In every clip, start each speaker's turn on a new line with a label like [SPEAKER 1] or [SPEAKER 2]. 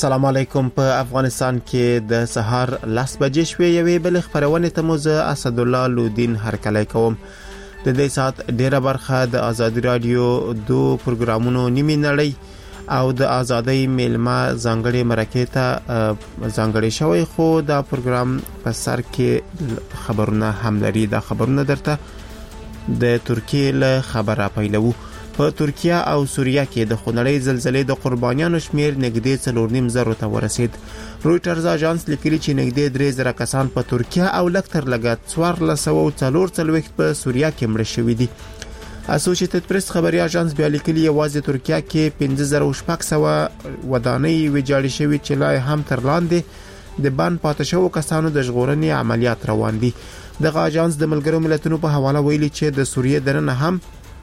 [SPEAKER 1] السلام علیکم. په افغانستان کې د سهار 10 بجې شوې یوې بل خبرونه ته مو زه اسد الله لودین هرکلی کوم. د دې سات ډیره برخه د ازادي رادیو دو پروګرامونو نیمه نړۍ او د ازادۍ میلمه ځانګړي مرکه ته ځانګړي شوی، خو دا پروګرام په سر کې خبرونه هم لري. دا خبرونه درته د ترکیه له خبره پیلو. په ترکیه او سوریه کې د خونړۍ زلزلې د قربانیانو شمیر نږدې 4.5 ته ورسید. رويټرز اژانس لیکلي چې نږدې 3000 کسان په ترکیه او لکتر لګات 1440 په سوریه کې مړ شوي دي. اسوسییټډ پریس خبري اژانس بیا لیکلي یوازې ترکیه کې 5600 ودانۍ ویجاړې شوي چې لا هم تر لاندې د بان پاتې شوو کسانو د ژغورنې عملیات روان دي. دغه اژانس د ملګرو ملتونو په حواله ویلي چې د سوریه دننه هم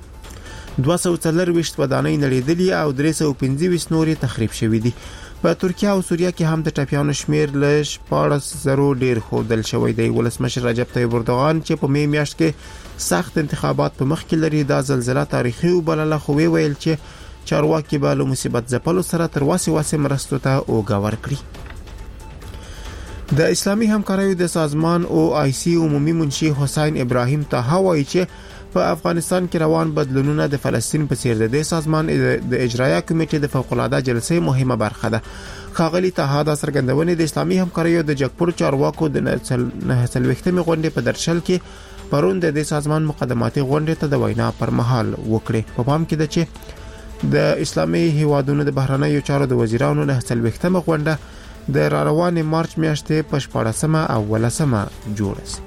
[SPEAKER 1] 240 ودانۍ نړیدلې او 325 نورې تخریب شوې دي. په ترکیه او سوریه کې هم د ټپیانو شمیر له 14,000 ډیر خودل شوی دی. ولسمشر رجب طیب اردوغان چې په می میاشت کې سخت انتخابات په مخ کې لري، دا زلزلہ تاریخي وبلله، خو ویل چې چارواکي به له مصیبت ځپلو سره تر واسه مرستو ته اوګور کړي. د اسلامي همکاریو د سازمان OIC عمومي منشي حسین ابراهیم طه وایي چې په افغانستان کې روان بدلونونه د فلسطین په څیر د سازمان د اجرایه کمیټې د فوق العاده جلسې مهمه برخه ده. ښاغلي طه دا څرګندونه د اسلامي همکاریو د جګپور چارواکو د 19 غونډې په درشل کې پرون د سازمان مقدماتي غونډې ته د وینا پر مهال وکړي. په پام کې ده چې د اسلامي هیوادونو د بهرنیو چارو د وزیرانو 19 غونډه د روانې مارچ میاشتې په 14 او 18 جوړه شي.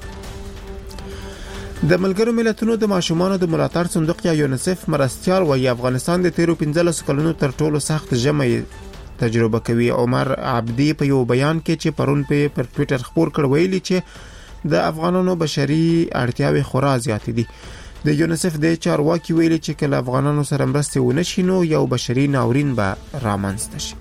[SPEAKER 1] د ملګرو ملتونو د ماشومانو د ملاتړ صندوق یا یونیسف مرستيال وایي افغانستان د 13 کلونو تر ټولو سخت ژمي تجربه کوي. عمر عبدي په یو بیان کې چې پرون په ټوئیټر خبر کړ ویلي چې د افغانانو بشري اړتیاوې خورا زیات دي. د یونیسف د چارواکي ویلي چې کله افغانانو سره مرسته ونشي نو یو بشري ناورین به رامنځته شي.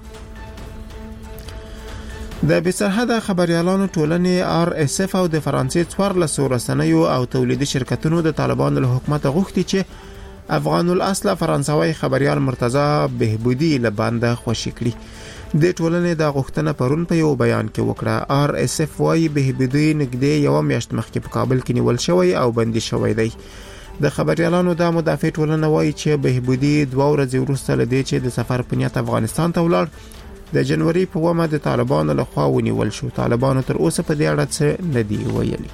[SPEAKER 1] د بسرحده خبريالانو ټولنې RSF او د فرانسې 14 رسنیو او تولیدي شرکتونو د طالبانو له حکومت غوښتي چې افغان الاصل فرانسوي خبريال مرتضی بهبودي له باندې خوشی کړي. د ټولنې د غوښتنه پرون په یو بیان کې وکړه. RSF وايي بهبودي نږدې یو میاشت مخکې په کابل کې نیول شوی او بندي شوی دی. د خبريالانو د مدافع ټولنه وايي چې بهبودي 2 ورځې وروسته لدې چې د سفر په نیت افغانستان ته ولاړ د جنوري په ومه د طالبانو له خوا ونیول شو. طالبانو تر اوسه په دې اړه څه نه دی ویلي.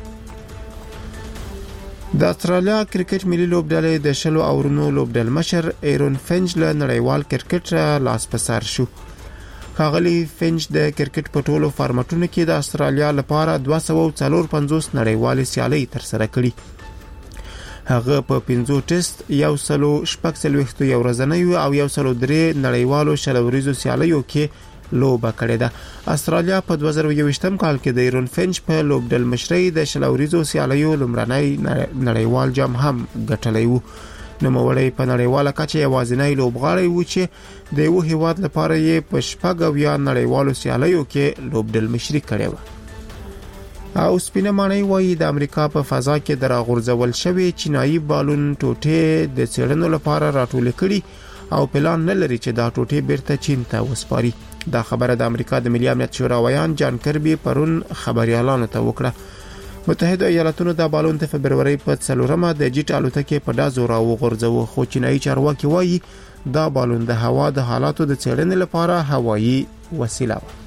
[SPEAKER 1] د استرالیا کرکټ ملي لوبډلې د شلو اورونو لوبډل مشر ایرون فنج له نړیوال کرکټ لاس په سر شو. ښاغلي فنج د کرکټ په ټولو فارمټونو کې د استرالیا لپاره 254 نړیوالې سیالۍ تر سره کړې. هغه په 5 ټیسټ 160 یو ورځنیو او 103 نړیوالو شلوریزو سیالیو کې لوبه کړې ده. استرالیا په 2021 کال کې د ایرون فنج په لوبډل مشرۍ د شلوریزو سیالیو لومړنی نړیوال جام هم ګټلی وو. نوموړی په نړیواله کچه یوازینی لوبغاړی و چې د یو هیواد لپاره یې په 6 نړیوالو سیالیو کې لوبډل مشري کړې و. او سپینه مانی وایي د امریکا په فضا کې دراغورځول شوی چینایي بالون ټوټې د څېړنو لپاره راټول کړي او پلان نه لري چې دا ټوټې بیرته چین ته وسپاري. دا خبره د امریکا د ملي امنیت شورا ویان جان کربي پرون خبريالانو ته وکړه. متحده ایالاتونو د بالون د فبرवरी په 4مه د جیټ الوتکې په دازو راوغورځو، خو چینایي چارواکي وایي دا بالون د هوا د حالاتو د څېړنې لپاره هوایي وسیله و.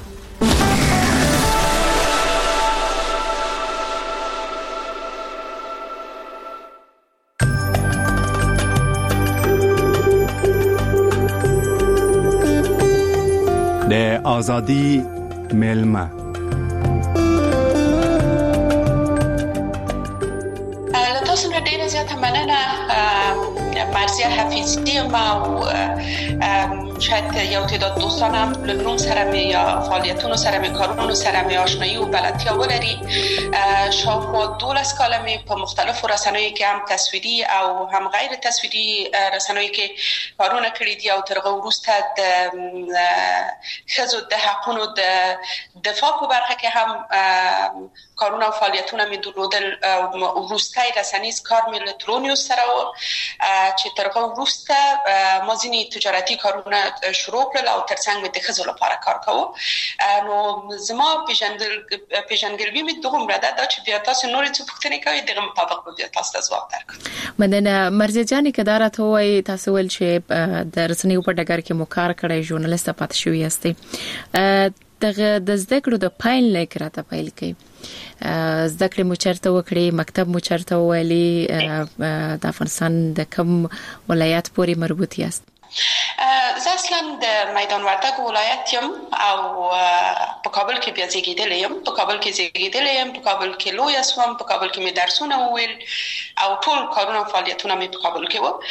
[SPEAKER 2] د آزادی میلمه
[SPEAKER 3] تاسو نه ډیره زیاته مننه. مرزیه حفیظی ما و شاید یو تعداد دوستانم لبنان سرمی یا فعالیتونو سرمی کارونو سرمی آشنایی و بلدتیا ولري. شاوخوا 12 کالمی په مختلفو رسنیو کې هم تصویری او هم غیر تصویری رسنیو کې کارونه کړی دي او تر هغه وروسته د ښځو د حقونو د دفاع په برخه کې هم کارونه او فعالیتونه می درلودل. وروسته رسنیز کار می له ترونیوس سره و چې تر هغه وروسته ما ځینې تجارتي کارونه درسونه شروع کړل او ترڅنګ مې د ښځو لپاره کار کوو نو زما پیژنګلوي مې دومره ده چې بیا تاسو نور څه پوښتنه کوئ دغه مطابق به تاسو ته ځواب درکړم.
[SPEAKER 4] مننه مرزیه جان کدارت هوای تاسو ول چې د رسنیو په ډګر کې مو کار کړی ژورنالیست پاتې شوی یاستئ دغه د زده کړو د پایل نه کراته پایل کوي زده کړې مو چرته وکړې مکتب مو چرته ویلي د افغانستان د کوم ولایت پورې مربوط یاست؟
[SPEAKER 3] زه اصلا د میدان وردګ ولایت یم او په کابل کې بیا زیږیدلې یم په کابل کې لوی اسوم په کابل کې مې درسونه وویل او ټول کارونه فعالیتونه مې په کابل کې وو.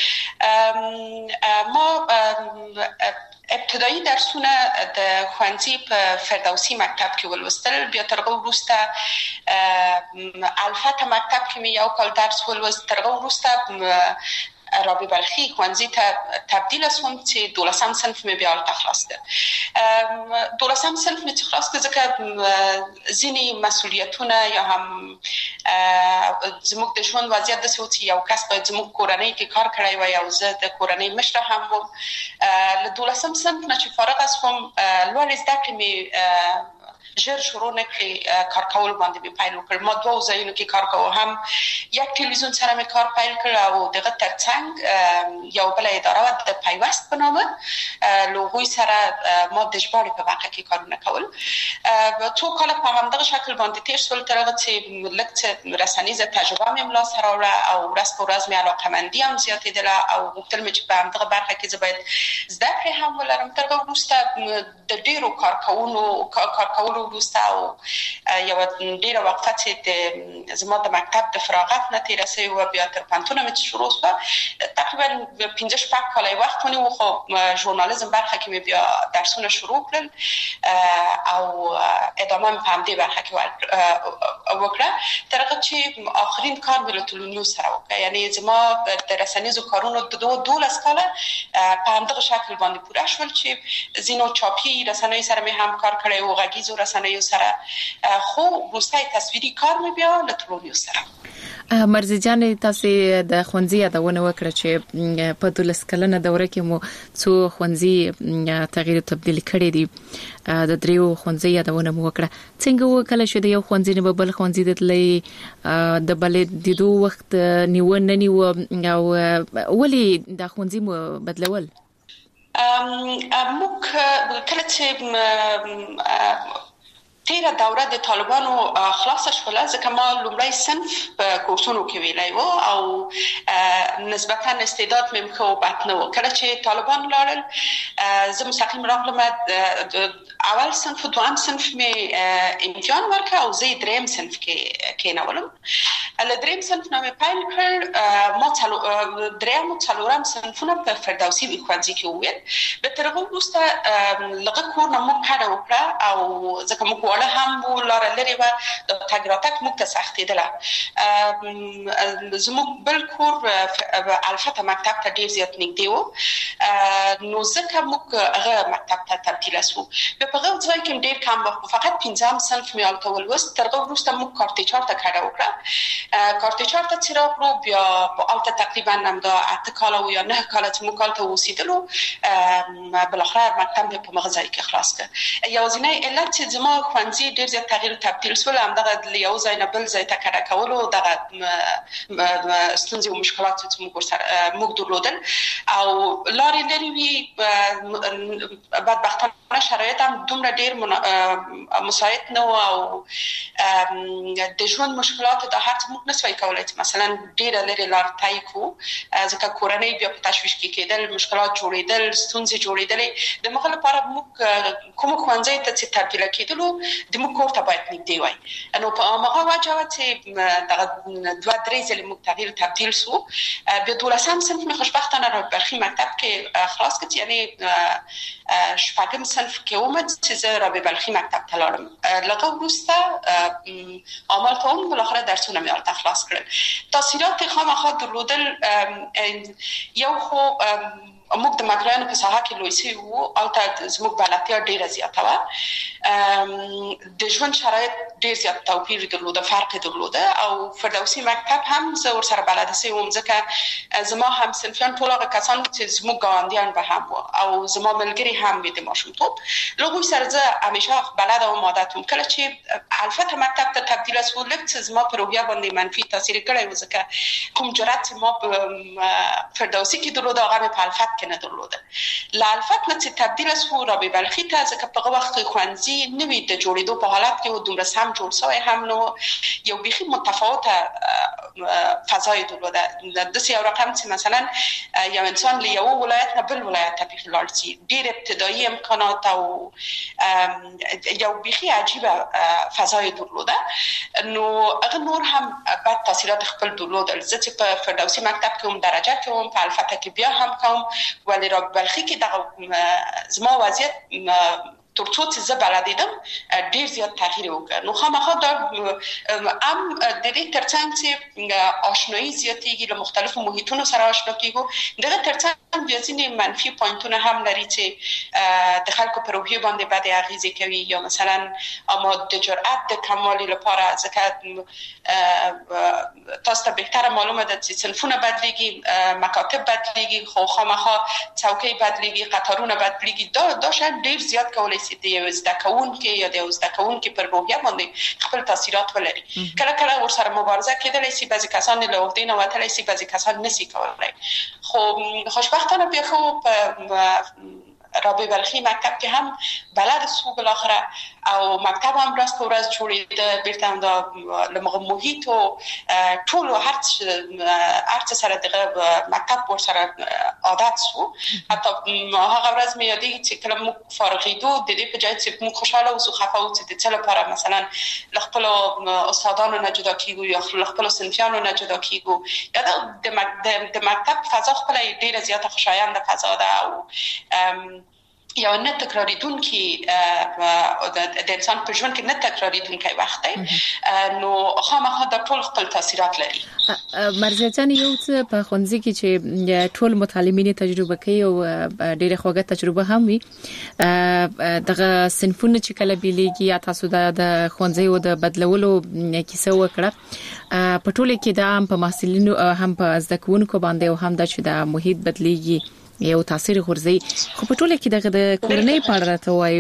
[SPEAKER 3] ما ابتدایي درسونه د ښوونځي په فردوسي مکتب کې ولوستل بیا تر هغه وروسته الفت مکتب کې مې یو کال درس ولوست تر هغه وروسته رابعه بلخی ښوونځي ته تبدیل شوم چې 12ام صنف مې بیا خلاص کړ. 12ام صنف مې خلاص کړ ځکه ځینې مسؤلیتونه یا هم زموږ د ژوند وضعیت د څه چې یو کس باید زموږ کورنۍ کې کار کړی وای او زه د کورنۍ مشره هم وم. له 12ام صنف نه چې فارغ شوم لوړې زده کړې مې ژر شروع نکړې کار کول باندې مې پیل وکړ. ما دوه ځایونو کې کار کوم هم یک تلویزیون سره مې کار پیل کړ او دغه ترڅنګ یو بل اداره و د پیوست په نامه لوګوي سره ما د ژباړې په برخه کې کارونه کول. څو کال په همدغه شکل باندې تیر شول تر هغه چې لکه رسنیزه تجربه مې ملا سره وړه او ورځ په ورځ مې علاقمندي هم زیاتېدله او غوښتل مې چې په همدغه برخه کې زه باید زده کړې هم ولرم. تر هغه وروسته د ډېرو کار کولو وروسته او یو ډیره وقفه چې زما د مکتب د فراغت نه تیر شوی و بیا تر پانتون مې شروع شو تقریبا 15 شپږ کال وخت ونیو خو ژورنالیزم برخه کې مې بیا درسونه شروع کړل او ادامه مې په همدې برخه کې وکړه تر هغه چې آخرین کار مې له تلونیو سره وکړ. یعنی زما د رسنیزو کارونو د 12 کاله په همدغه شکل باندې پوره شول چې زینو چاپی رسنیو سره مې هم کار کړی او غږیزو رسنیو سره خو وروستي تصویري کار مې بیا له تلونیو سره.
[SPEAKER 4] مرزیه جان تاسو د ښوونځي یادونه وکړه چې په 12 کلنه دوره کې مو څو ښوونځي تغییر تبدیل کړي دي د دریو ښوونځي یادونه مو وکړه. څنګه وکړه چې د یو ښوونځي نه بل ښوونځي د تلې د بل د دوه وخت نیو او ولې د ښوونځي مو بدلول؟
[SPEAKER 3] موږ کله چې تیره دوره د طالبانو خلاص شوله ځکه ما لومړی صنف په کورسونو کې ویلای و او نسبتا استعداد مې خو بد نه و. کله چې طالبان لاړل زه مستقیم راغلم اول صنف و دویم صنف مې امتحان ورکړ او زه دریم صنف کې کېنولم. له دریم صنف نه مې پیل کړ ما دریم او څلورم صنفونه په فردوسي ښوونځي کې وویل. به تر هغه وروسته لږ کور نه موږ کار وکړه او ځکه موږ ولا هم ولاره لري و د تګراتک موږ ته سختېدله. زموږ بل کور الفت مکتب ته ډیر زیات نږدې و نو ځکه موږ هغه مکتب ته تبدیل شو. په هغه ځای کې ډیر کم وخت فقط 15ام صنف مې الته ولوست. تر هغه وروسته موږ کارتیچار ته کار وکړه. کارتیچار ته چې راغلو بیا الته تقریبا هم دا 8 کال او یا 9 کال چې موږ الته اوسېدلو بالاخره مکتب په هغه ځای کې خلاص کړ. یوازینی علت چې زما ښوونځي ډیر زیات تغییر تبدیل شول همدغه یو ځای نه بل ځای ته کار کولو دغه ستونزې او مشکلات چې موږ درلودل او لارې لري وي بدبختانه شرایط هم دومره ډیر مساعد نه او د ژوند مشکلات د هر څه موږ نسوي کولای چې مثلا ډیر لري لار تای کو ځکه کورنۍ بیا په تشویش کې کېدل مشکلات جوړېدل ستونزې جوړېدلې د مخه لپاره موږ کوم ښوونځي ته چې تبدیل کېدلو د موږ کور ته باید نږدې وای. نو په هغه وجه چې دغه دوه درې ځلې موږ تبدیل شو. بیا 12ام صنف مې خوشبختانه رابعه بلخی مکتب کې خلاص کړ. یعنی شپږم صنف کې ومه چې زه رابعه بلخی مکتب ته لاړم. لږ وروسته عمل کوم بالاخره درسونه مې ورته خلاص کړل. تاثیرات خامخا درلودل یو خو موږ د مګرانو په ساحه کې لوی سي وو البته زموږ بلاتیا ډیره زیاته و. د ژوند شرایط ډیر زیات توپیر درلوده، فرق درلوده. او فردوسي مکتب هم زه ورسره بلد سوم، ځکه زما هم صنفیان ټول هغه کسان چې زموږ ګاونډیان به هم او زما ملګري هم د ماشومتوب له هغوی سره زه همیشه بلد وم، عادت وم. کله چې البته مکتب ته تبدیل شو، لږ څه زما په روحیه باندې منفي تاثیر کړی و، ځکه کوم جرأت ما په فردوسي کې درلوده هغه مې په الفت کې نه درلوده. له الفت نه چې تبدیل شو رابعه بلخي ته، ځکه په هغه وخت کې ښوونځي نوي د جوړېدو په حالت کې و، دومره سم جوړ شوی هم نه و، یو بیخي متفاوته فضای درلوده. داسې یو رقم چې مثلا یو انسان له یو ولایت نه بل ولایت ته بیخي لاړ شي، ډېر ابتدایي امکانات او یو بیخي عجیبه فضای درلوده. نو هغه نور هم بد تاثیرات خپل درلودل. زه چې په فردوسي مکتب کې هم درجه کې وم، په الفته کې بیا هم کوم، ولی رابعه بلخي کې دغه زما وضعیت ترڅو چې زه بلدیدم ډیر زیات تغییر وکړ. نو خامخا دا هم د دې ترڅنګ چې آشنایی زیاتېږي، له مختلفو محیطونو سره آشنا کېږو، دغه ترڅنګ بیا ځینې منفي پوینټونه هم لري چې د خلکو په روحیه باندې بدې اغیزې کوي، یا مثلا اما د جرأت د کموالي لپاره، ځکه تاسو ته بهتره معلومه ده چې صنفونه بدلیږي، مکاتب بدلیږي، خو خامخا څوکۍ بدلیږي، قطارونه بدلیږي. دا شاید ډیر زیات کولی چې د یو زده کوونکي یا د یو زده کوونکي پر روحیه باندې خپل تاثیرات ولري. کله ورسره مبارزه کېدلی شي، بعضې کسان له عهدې نه وتلی شي، بعضې کسان نشي کولی. خو خوشبختانه بیا خو په رابعه بلخي مکتب کې هم بلد سو بالاخره، او مکتب هم ورځ په ورځ جوړېده، بیرته هم دا له محیط او ټول هر څه سره دغه مکتب ورسره عادت سو. حتی هغه ورځ مې یادېږي چې کله موږ فارغېدو، د دې په جای چې موږ خوشحاله اوسو، خفه اوسو د څه لپاره مثلا له خپلو استادانو نه جدا کېږو یا له خپلو صنفیانو نه جدا کېږو، یا د مکتب فضا خپله ډېره زیاته خوشاینده فضا ده او یا نه تکراریدونکي د انسان په ژوند کې نه تکراریدونکي وخت دی. نو خامخا دا ټول خپل تاثیرات لري.
[SPEAKER 4] مرزیه جان، یو څه په ښوونځي کې چې ټول متعلمین تجربه کوي او ډېره خوږه تجربه هم وي، دغه صنفونه چې کله بیلیږي، یا تاسو د ښوونځیو د بدلولو کیسه وکړه، په ټوله کې دا هم په محصلینو هم په زده کوونکو باندې او هم د چې د محیط بدلیږي یو تاثیر غورځي. خو په ټوله کې دغه د کورنۍ په اړه راته وایي،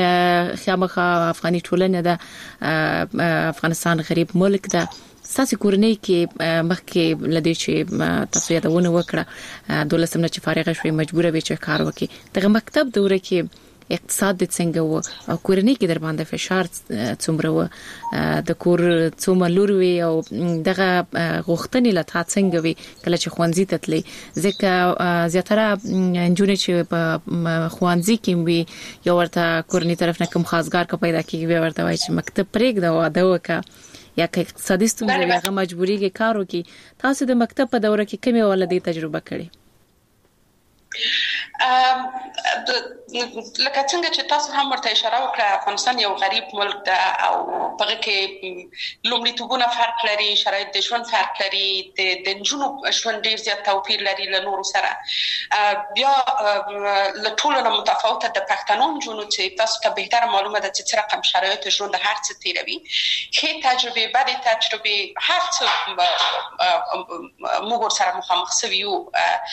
[SPEAKER 4] خامخا افغاني ټولنه ده، افغانستان غریب ملک ده. ستاسو کورنۍ کې مخکې لدې چې تاسو یادونه وکړه 12 نه چې فارغه شوې مجبوره وې چې کار وکړي، دغه مکتب دوره کې اقتصاد د څنګه و او کورنۍ کې در باندې فشار څومره و، د کور څومره لور وي او دغه غوښتنې له تا څنګه وي کله چې ښوونځي ته تلې؟ ځکه زیاتره نجونې چې په ښوونځي کې وي یو ورته کورنۍ طرف نه کوم خاصګار کا پیدا کیږي، بیا ورته وایي چې مکتب پرېږده واده وکړه، یا که اقتصادي ستونزې هغه مجبورېږي کار وکړي. تاسو د مکتب په دوره کې کومې ولدي تجربه کړې؟
[SPEAKER 3] لکه څنګه چې تاسو هم ورته اشاره وکړه، افغانستان یو غریب ملک ده او په هغه کې لومړیتوبونه فرق لري، شرایط د ژوند فرق لري، د نجونو ژوند ډیر زیات توپیر لري له نورو سره. بیا له ټولو نه متفاوته د پښتنو نجونو چې تاسو ته بهتره معلومه ده چې څه رقم شرایط ژوند هر څه تیروي، ښې تجربې، بدې تجربې، هر څه موږ ورسره مخامخ سوي یو.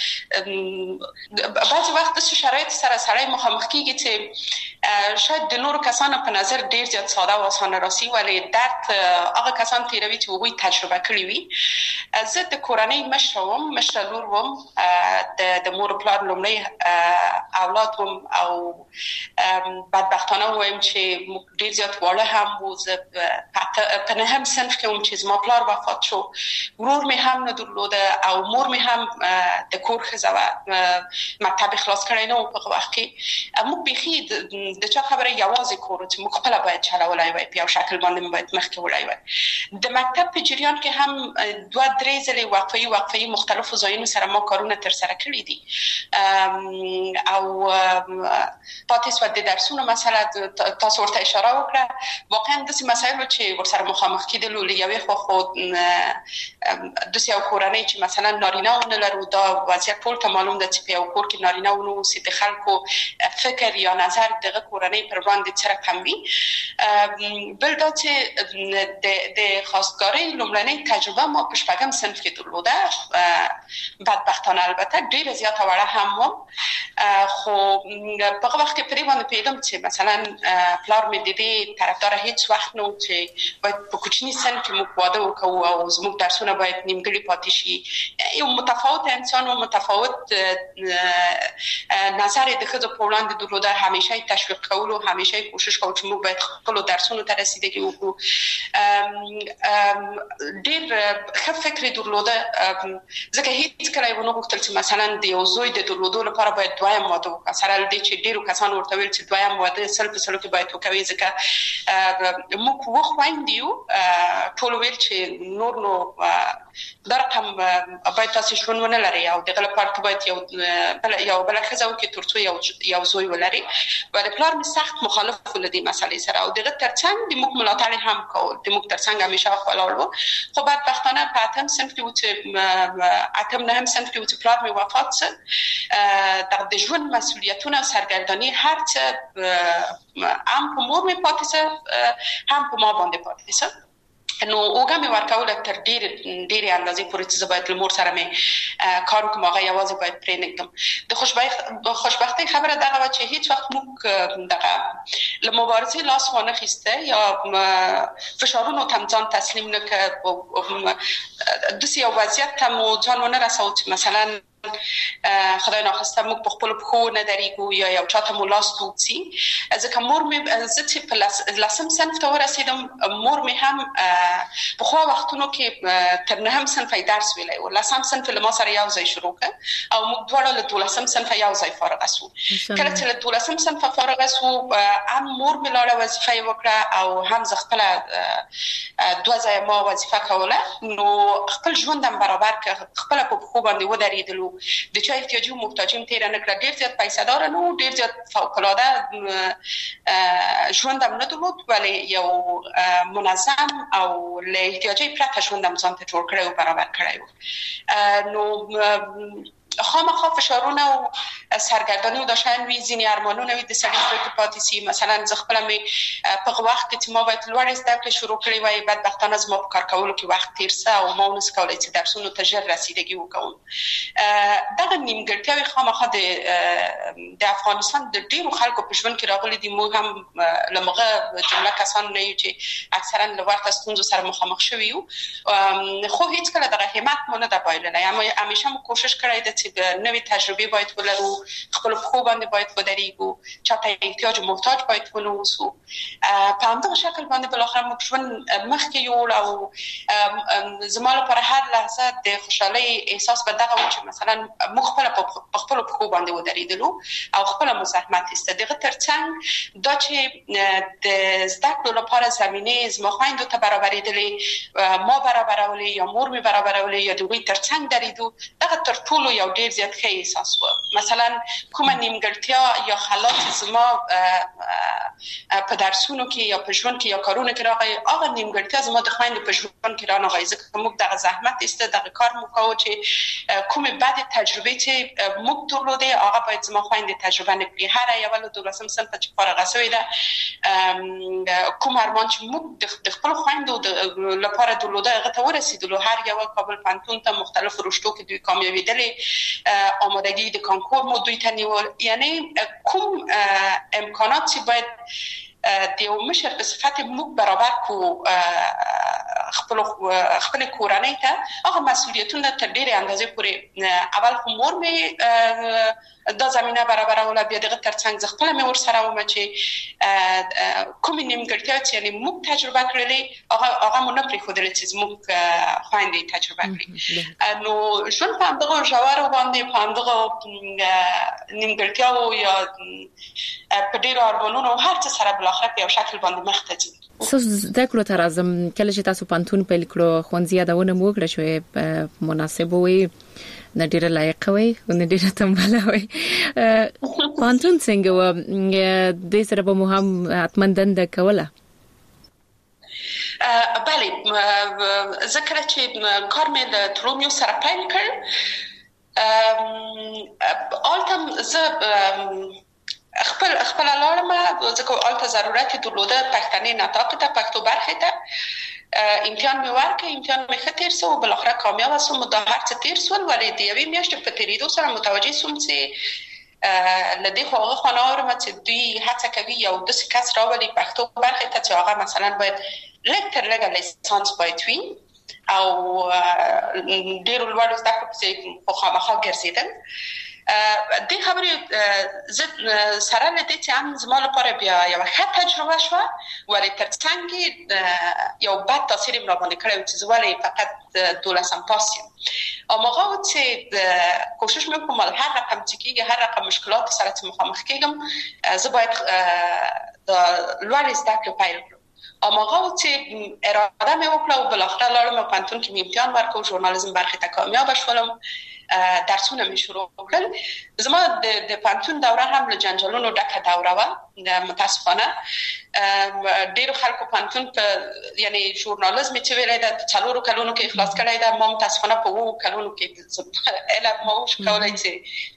[SPEAKER 3] بعضی وخت د شرایط سره سړی مخامخ کیږي چې شاید د نورو کسانو په نظر ډیر زیات ساده او اسانه راسي، ولی درد هغه کسان تیروي چې هغوی تجربه کړي وي. زه د کورنۍ مشره لور وم، د مور پلار لومړی اولاد وم او بدبختانه وایم چې ډیر زیات واړه هم و. زه په نهم صنف کې وم چې زما پلار وفات شو، ورور مې هم نه درلوده او مور مې هم د کور ښځه وه، مکتب خلاص کړی نه و په هغه وخت کې. موږ بیخي د چا خبره یوازې کور چې موږ خپله باید چلولی وای، په یو شکل باندې باید مخکې وړی وای. د مکتب په جریان کې هم دوه درې ځلې وقفه مختلفو ځایونو سره ما کارونه تر سره کړی دي او پاتې سو د درسونو مسله تاسو ورته اشاره وکړه واقعا د څه مسایلو چې ورسره مخامخ کېدل لویوي خو د سیاو کورنۍ چې مثلا نارینه ونه لرو دا وضعیت ټول ته معلوم ده چې په یو کور کې نارینه ونه سي د خلکو فکر یا نظر دغه کورنۍ پر وړاندې سره کم وي بل دا چې د خواستګارۍ لومړنۍ تجربه ما په شپږم صنف کې درلوده بدبختانه البته ډېره زیاته وړه هم وم خو په هغه وخت کې پرې باندې پیغام چې مثلا پلار مې د دې طرفدار هیڅ وخت نو چې باید په کوچني سن کې موږ واده وکړو او زموږ درسونه باید نیمګړي پاتې شي یو متفاوت انسان او متفاوت نظر د ښځو په وړاندې درلوده همیشه تشویق کولو همیشه کوشش کوو چې موږ باید خپل درسونو ته رسیدګي وکړو ډېر ښه فکر درلوده ځکه هیڅ کله یې ونه غوښتل چې مثلا د یو زوی د درلودو لپاره باید دویم واده وکړو سره له دې چې ډېرو کسانو ورته ویل چې دویم واده سل په سلو کې باید وکوي ځکه موږ خویندې یو ټول ویل چې نور نو دا رقم باید تاسو ژوند ونه لري او دغه لپاره باید یو بل ښځه وکړي ترڅو یو زوی ولري ولې پلار مې سخت مخالف و له دې مسلې سره او دغه ترڅنګ د موږ ملاتړ هم کول د موږ ترڅنګ همیشه ولاړ و خو بدبختانه په اتم صنف کې و چې اتم نهم صنف کې و چې پلار مې وفات شو د ژوند مسؤلیتونه سرګردانی هر څه هم په مور مې پاتې شو هم په ما باندې پاتې شو نو اوګه مې ورکوله تر ډېرې اندازې پورې چې زه باید له مور سره مې کار وکړم هغه یوازې باید پرې نه ږدم د خوشبختۍ خبره دغه وه چې هیڅ وخت موږ دغه له مبارزې لاس وانه خیسته یا فشارونو ته ځان تسلیم نه کړ داسې یو وضعیت ته مو ځان ونه رساو چې مثلا خدای ناخواسته موږ په خپل پښو نه درېږو یا یو چاته مو لاس توڅي ځکه مور مې زه چې په لسم صنف ته ورسېدم مور مې هم پخوا وختونو کې تر نهم صنف درس ویلی و لسم صنف له ما سره یو ځای شروع کړ او موږ دواړه له دولسم صنف یو ځای فارغه سو کله چې له دولسم صنف فارغه سو هم مور مې لاړه وظیفه یې وکړه او هم زه خپله دوه ځایه ما وظیفه کوله نو خپل ژوند هم برابر کړ خپله په پښو باندې ودرېدلو د چا احتیاجي محتاجیم تیر نه کړ ډېر زیات پیسې دار نو ډېر زیات فوق العاده ژوند هم نه درلود ولی یو منظم او له احتیاجي پرته ژوند هم ځان ته جوړ کړی او برابر کړی و نو خامخا فشارونه او سرګرداني دا شان وی ځینې ارمانونه وي د سړي په پاتې سي مثلا زه خپل مې په وخت کې چې ما باید لوړې زده کړې شروع کړې وای بدبختانه زما په کار کولو کې وخت تیر سه او ما ونس کولای چې درسونو ته ژر رسیدګي وکړم دغه نیمګړتیاوې خامخا د افغانستان د ډیرو خلکو په ژوند کې راغلي دي موږ هم لمغه جمله کسان نه یو چې اکثرا له ورته ستونزو سره مخامخ شوي یو خو هیڅ کله دغه همت مو نه ده بایللی همیشه مو کوشش کړی ده چې نوې تجربې باید ولرو خپل خو باندې باید ودرېږو چاته احتیاج محتاج باید ونوسو په همدغه شکل باندې بالاخره موږ ژوند مخکې یوړ او زما لپاره هر لحظه د خوشحالۍ احساس به دغه و چې مثلا موږ خپله په خپلو پښو باندې ودرېدلو او خپله مو زحمت ایسته دغه ترڅنګ دا چې د زده کړو لپاره زمینې زما خویندو ته برابرېدلې ما برابرولې یا مور مې برابرولې یا د هغوی ترڅنګ درېدو دغه تر ټولو یو ډېر زیات ښه احساس و مثلا کومه نیمګړتیا یا خلا چې زما په درسونو کې یا په ژوند کې یا کارونو کې راغی هغه نیمګړتیا زما د خویندو په ژوند کې رانغی ځکه موږ دغه زحمت ایسته دغه کار مو کوو چې کومې بدې تجربې چې موږ درلودې هغه باید زما خویندې تجربه نه کړي هره یوه له دولسم صنفه چې فارغه شوې ده کوم ارمان چې موږ د خپلو خویندو لپاره درلوده هغه ته ورسېدلو هر یوه کابل پوهنتون ته مختلفو رشتو کې دوی کامیابېدلې آمادگی د کانکور مو دوی ته نیول یعنی کوم امکانات چې باید د یو مشر په صفت موږ برابر کو خپل کورنۍ ته هغه مسؤلیتونه تر ډېرې اندازې پورې اول خو مور مې دا زمینه برابروله بیا دغه ترڅنګ زه خپله مې ورسره ومه چې کومې نیمګړتیاوې چې یعنې موږ تجربه کړلې هغه مو نه پرېښودلې چې زموږ خویندې تجربه کړي نو ژوند په همدغو ژورو باندې په همدغو نیمګړتیاوو یا په ډېرو ارمانونو هر څه سره بالاخره په یو شکل باندې مخ ته ځي
[SPEAKER 4] د کړو تر ازم کله چې تاسو پانتون پیل کړو خونځي یادونه مو کړې شوې مناسب وي نه ډیره لایق وي نه ډیره تمباله وي پانتون څنګه و د سره به مو هم اتمندند کوله
[SPEAKER 3] بله ذکر چې کار مې د ترومیو سره پیل کړ آلتم زه خپل لارم ځکه آلته ضرورت درلوده پښتني نطاق ته پښتو برخه ته امتحان مې ورکړ امتحان مې ښه تیر شو بالاخره کامیاب شوم دا هر څه تیر شول ولې د یوې میاشتې په تیریدو سره متوجه شوم چې لدې هغه خانه‌ها چې دوی هڅه کوي یو داسې کس راولي پښتو برخه ته چې هغه مثلا باید لږ تر لږه لیسانس باید وي او ډېر لوړ زده کړې په خامخا ګرځیدل د خبرې زه سره لدې چې هم زما لپاره بیا یو ښه تجربه شو ولې ترڅنګ یو بد تاثیر را باندې کړی چې زه ولې فقط 12 پاس یم او موږ چې کوشش وکړم هر رقم چې کېږي هر رقم مشکلات سره چې مخامخ کېږم زه باید د لوړ زده کړې پیل کړم او موږ چې اراده مې وکړه او بالاخره لاړم په پانتون کې امتحان ورکړم ژورنالیزم برخه ته کامیاب شوم درسونه می شروع کړل زما د پانتون دوره هم له جنجالونو ډکه دوره و متاسفانه ډیرو خلکو پانتون په یعنی ژورنالیزم چې ویلای د 4 کلونو کې اخلاص کړی دا ما متاسفانه په 2 کلونو کې علم مو شکولای چې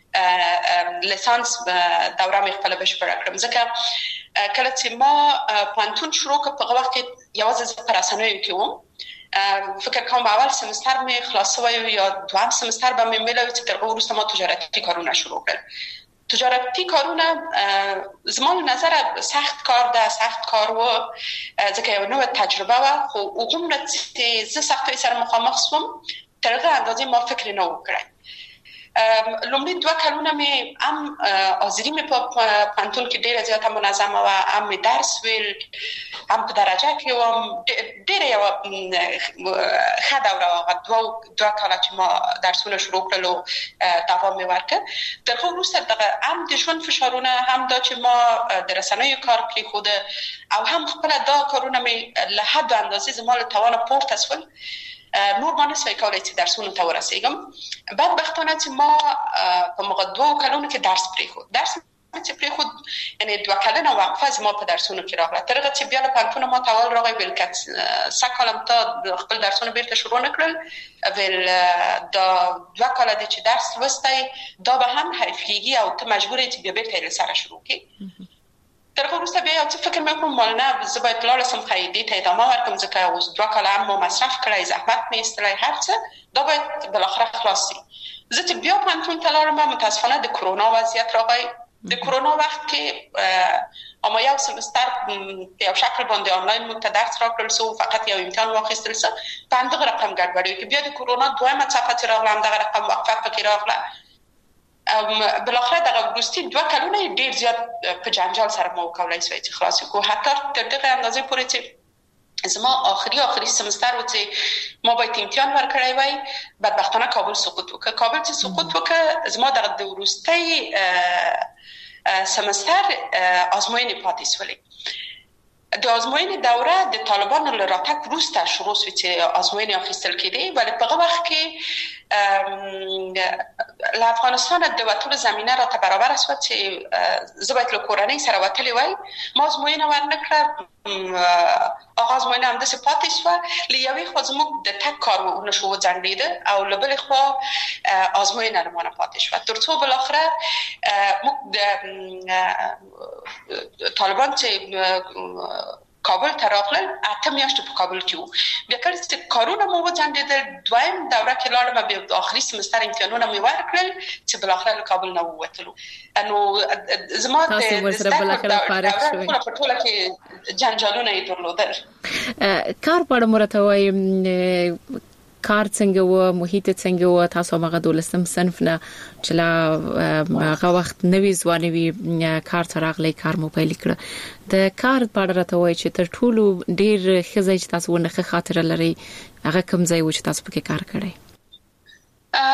[SPEAKER 3] لیسانس دوره مې خپل بشپړه کړم ځکه کله چې ما پانتون شروع کړ په وخت کې یوازې پر اسانوي کې وم فکر کوم اول سمستر می خلاصوي یا دوام سمستر به می ملوي چې تر وروسته ما تجارتي کارونه شروع کړل تجارتي کارونه زما نظر سخت کار ده سخت کار و ځکه یو نوې تجربه و خو عموما چې زه سختۍ سره مخامخ شوم ترغه اندازې ما فکر نه وکړم لومړی 2 کلونه مې هم حاضری مې په پانتون کې ډیره زیاته منظمه و هم درس ویل هم په درجه کې و ډیره یو ښه دوره و 2 کاله چې ما درسونه شروع کړل او دوام مې ورکړ تر څو وروسته هم د ژوند فشارونه هم دا چې ما د رسنیو کار پرېښود او هم خپل دا کارونه مې له حد اندازې زما له توانه پورته شول نور باندې سوي کولای چې درسونه ته ورسېږم بدبختانه چې ما په موږ 2 کلونو کې درس پرېښود چې پرېښود یعنی 2 کلونه وقفه زما په درسونو کې راغله ترغه چې بیا له پانتون ما تاول راغی ویل کټ سکالم ته خپل درسونه بیرته شروع نکړل ویل دا 2 کاله چې درس لوستای دا به هم حرفيږي او ته مجبورې چې بیا بیرته سره شروع کړې تر وروسته بیا یو څه فکر مې کوم مال نه زه باید لاړ شم قاعده ته ادامه ورکړم ځکه اوس 2 کاله هم مصرف کړی زحمت مې ایستلی هر څه دا باید بالاخره خلاص شي زه چې بیا پانتون ته لاړم متاسفانه د کرونا وضعیت راغی د کرونا وخت کې اما یو سمستر په یو شکل باندې آنلاین مو ته درس راکړل سو فقط یو امتحان واخیستل سو باندې رقم ګډوډي کې بیا د کرونا دویمه صفحه چې راغله دغه رقم وقفه پکې راغله بالاخره دغه وروستي 2 کلونه ډیر زیات په جنجال سره مو کولای شوی چې خلاص کو حتی تر دغه اندازې پورې چې زما آخري سمستر و چې ما باید امتحان ورکړی وای بدبختانه کابل سقوط وکړ کابل چې سقوط وکړ زما د وروستي سمستر آزموینې پاتې شولې د آزموینې دوره د طالبانو له راتګ وروسته شروع شوه چې آزموینې اخیستل کېدې ولی په هغه وخت کې له افغانستان د وټولو زمينه راته برابر شوه چې زه باید له کورنۍ سره وتلی وای ما آزموینه ورنکړه آغاز مې هم د سپاتې شو لیوي خو زموږ د تک کار ونشو ځنډید او لبل خو آزموینه لمانه پاتې شو ترڅو بل اخره موږ د طالبان چې کابل ته راغلل اته میاشتې په کابل کې وو بیا کله چې کارونه مو ځنډیدل دویم دوره کې لاړم بیا د اخري سمستر امتحانونه مې ورکړل چې بل اخره کابل نه ووتلو نو زما د
[SPEAKER 4] بل اخره فارغ شوم
[SPEAKER 3] په ټوله کې جنجالونه یې درلودل
[SPEAKER 4] کار په مرته وای کار څنګه و محیط څنګه و تاسو مغه دولسم صنف نه چې لا هغه وخت نوې ځوانوي کار تراغلي کار مو پیل کړ د کار په اړه راته وای چې تر ټولو ډیر خزای چې تاسو ونه خاطر لري هغه کوم ځای و چې تاسو پکې کار کړی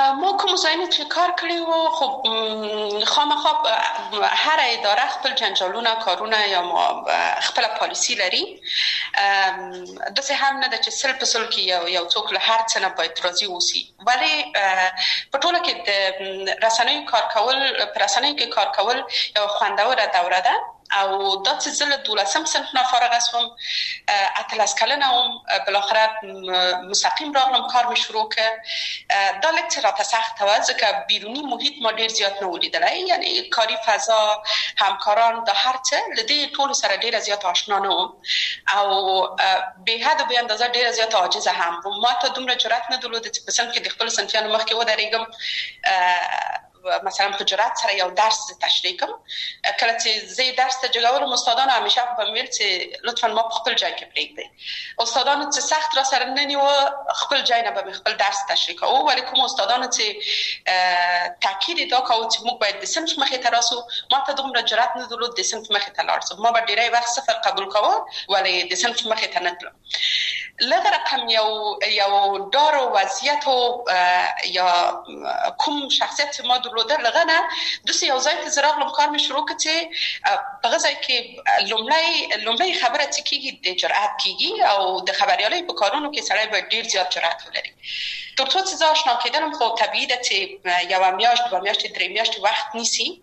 [SPEAKER 3] ما کوم ځایونه چې کار کړی وو خو خامخا هر اداره خپل جنجالونه کارونه یا خپل پالیسی لري. داسې هم نه ده چې سل په سل کې یو څوک له هر څه نه باید راضي اوسي، ولی په ټوله کې د رسنیو کار کول یو خوندوره دوره ده او دا چې زه له 12 صنف نه فارغ شوم، 18 کلنه وم، بالاخره مستقیم راغلم کار مې شروع کړ. دا لیک راته سخت و ځکه بیرونی محیط ما ډیر زیات نه ولیدلی، یعنی کاری فضا، همکاران، دا هر څه له دې ټولو سره ډیر زیات آشنا نه وم او به حد به اندازه ډیر زیات عاجز هم وم. ما ته دومره جرأت نه درلود چې په صنف کې د خپل صنفیانو مخکې ودرېږم، مثلا په جرأت سره یو درس تشریح کوم. کله چې زه درس ته جوړولم استادانو همیشه په ویل چې لطفا ما په خپل ځای کې پرېږدئ. استادانو چې سخت را سره نه نیو، خپل ځای نه به خپل درس تشریح کوو، ولی کوم استادانو چې تاکید دا کوي چې موږ باید د صنف مخې ته راسو، ما ته دومره جرأت نه درلود د صنف مخې ته لاړ شم. ما به ډیری وخت صفر قبول کوم ولی د صنف مخې ته نه تلم. لږ رقم یو دار او وضعیت یا کوم شخصیت ما درلوده لغه نه دوی یو ځای ته زراغلم کار مې شروع کړ چې په ځای کې لومړی خبره چې کیږي د جرأت کیږي او د خبريالۍ په کارونو کې سړی باید ډیر زیات جرأت ولري. ترڅو چې ځا آشنا کېدنم خو طبیعي ده چې یو میاشت، دوه میاشتې، درې میاشتې وخت نیسي.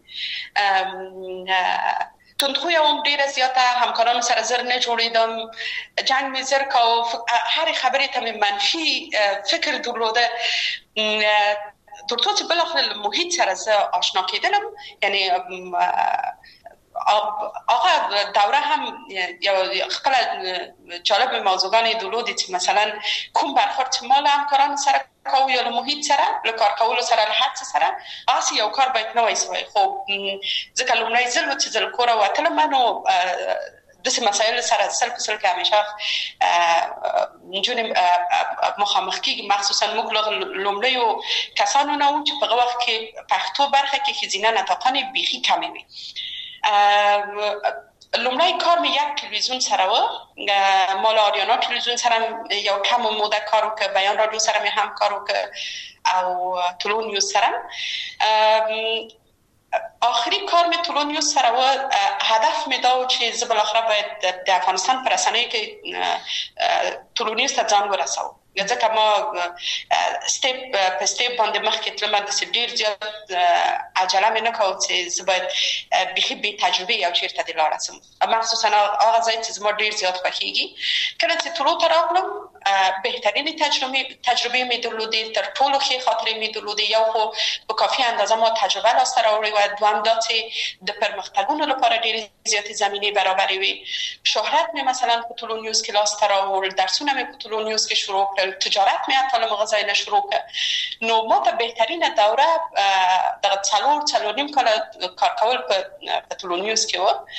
[SPEAKER 3] تندخوی هم ډیره زیاته، همکارانو سره زر نه جوړیدم، جنگ می زر کو، هر خبرې ته منفي فکر درلوده. ترڅو چې بلاخره محیط سره زه آشنا کېدلم، یعنی آقا دوره هم یا خپل جالب موضوعانی درلودی چې مثلا کوم برخورد چې ما له همکارانو سره کوو یا له محیط سره، له کار کولو سره، له هڅې سره، اسی یو کار باید نوی سوی. خو ځکه لومړی ځل چې زه له کوره وتلم نو داسې مسایل سره سل په سل کې همیشه نجونې مخامخ کېږي، مخصوصا موږ لومړیو کسانو نه وو چې په هغه وخت کې پښتو برخه کې ښځینه نطاقانې بیخي کمې وې. لومړی کار مې یک تلویزیون سره و، مال آریانا تلویزیون سره یو کم موده کار وکړ، بیان رادیو سره مې هم کار وکړ او طلوع نیوز سره. آخری کار مې طلوع نیوز سره و. هدف مې دا و چې زه بالاخره باید د افغانستان په رسنیو کې طلوع نیوز ته ځان ورسوم، ځکه ما سټیپ په سټیپ باندې مخکې تلم. د ډیر زیات عجله مې نه کوله چې زه باید بیخي بې تجربه یو چیرته د لاړ شم، مخصوصا هغه ځای چې زما ډیر زیات خوښیږي. کله چې طلوع ته راغلم بهترین تجربه مې درلودې، تر ټولو ښې خاطرې مې درلودې. یو خو په کافي اندازه ما تجربه لاسته راوړې وه، دویم دا چې د پرمختګونو لپاره ډېرې زیاتې زمینې برابرې وې. شهرت مې مثلا په طلوع نیوز کې لاسته راوړل، درسونه مې په طلوع نیوز کې شروع کړل، تجارت مې حتی له هغه ځای نه شروع کړ. نو ما ته بهترینه دوره دغه څلور نیم کاله کار کول په طلوع نیوز کې و.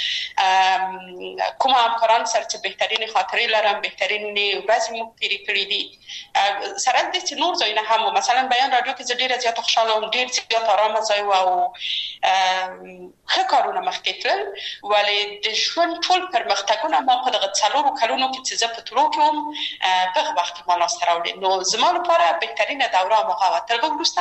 [SPEAKER 3] کوم همکاران سره چې بهترین خاطرې لرم، بهترین ورځې مو تیرې کړې دي، سره دې چې نور ځایونه هم مثلا بیان رادیو کې زه ډیره زیات خوشاله وم، ډیر زیات آرامه ځای و او ښه کارونه مخکې تلل. ولې د ژوند ټول پرمختګونه ما په دغه 4 کلونو کې چې زه په طلوع کې وم په هغه وخت کې ما لاسته راوړل. نو زما لپاره بهترینه دوره هغه وه. تر هغه وروسته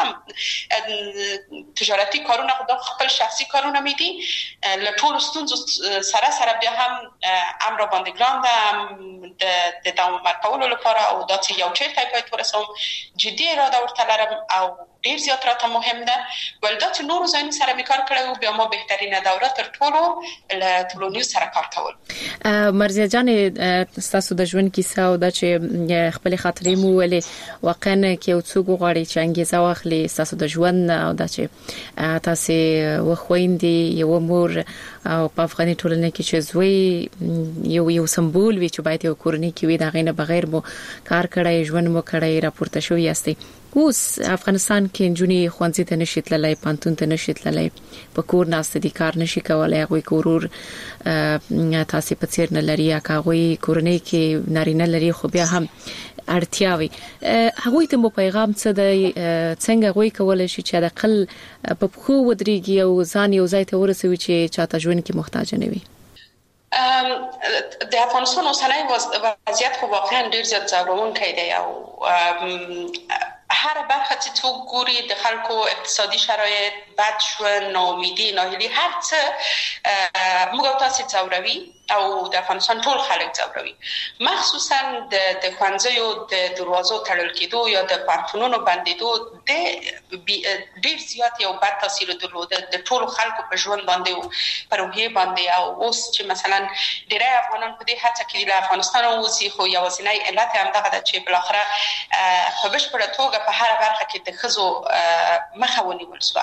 [SPEAKER 3] تجارتي کارونه خو خپل شخصي کارونه مې دي، له ټولو ستونزو سره بیا هم امر باندې ګران ده د دوام ورکولو لپاره او دا چې یو چیرته باید ورسوم جدي اراده ورته لرم او ډیر زیات راته مهم ده. ول دا چې نورو ځایونو سره مې کار کړی و، بیا ما بهترینه دوره تر ټولو له طلوع نیوز سره کار کول.
[SPEAKER 4] مرزیه جان، تاسو د ژوند کیسه او د چې خپل خاطرې مو ولې واقعا کې یو څوک غواړي چې انګیزه واخلي تاسو د ژوند او د چې تاسو وخويندې یو مور او په افغاني ټولنه کې چې زوی یو سمبول وي چې باید یو کورنۍ کې وي، دا غینه بغیر مو کار کړی، ژوند مو کړی، راپورته شوی یاستئ. اوس افغانستان کې جنونی خوانځي ته نشي تللی، پانتون ته نشي تللی، په کور ناست دي، کار نشي کولای، هغه کورور تاسو په څیر نه لري، هغه کورنۍ کې نارینه لري، خو بیا هم اړتیاوي. هغه ته مو پیغام څه دی، څنګه غوي کولای شي چې د اقل په خو ودرېږي او ځان یو ځای ته ورسوي چې چاته ژوند کې محتاج نه وي؟
[SPEAKER 3] د افغانستان اوسنۍ وضعیت خو واقعا ډیر زیات ځورونکی دی او هر برخه چې څوک ګوري د خلکو اقتصادي شرایط بد شو ناامیدي ناهیلي هر څه موږ تاسو ځوروي او د افغانستان ټول خلک ځوروي مخصوصا د ښوونځیو د دروازو تړل کېدو یا د پارکونو بندیدو د ډیر زیات یو بد تاثیر درلود د ټول خلکو په ژوند باندې او پر روحیه باندې او اوس چې مثلا ډیری افغانان په دې هڅه کې له افغانستان وځي خو یوازینی علت هم دغه ده چې بل اخره په بشپړه توګه په هر برخه کې د ښځو مخه ونیول شوه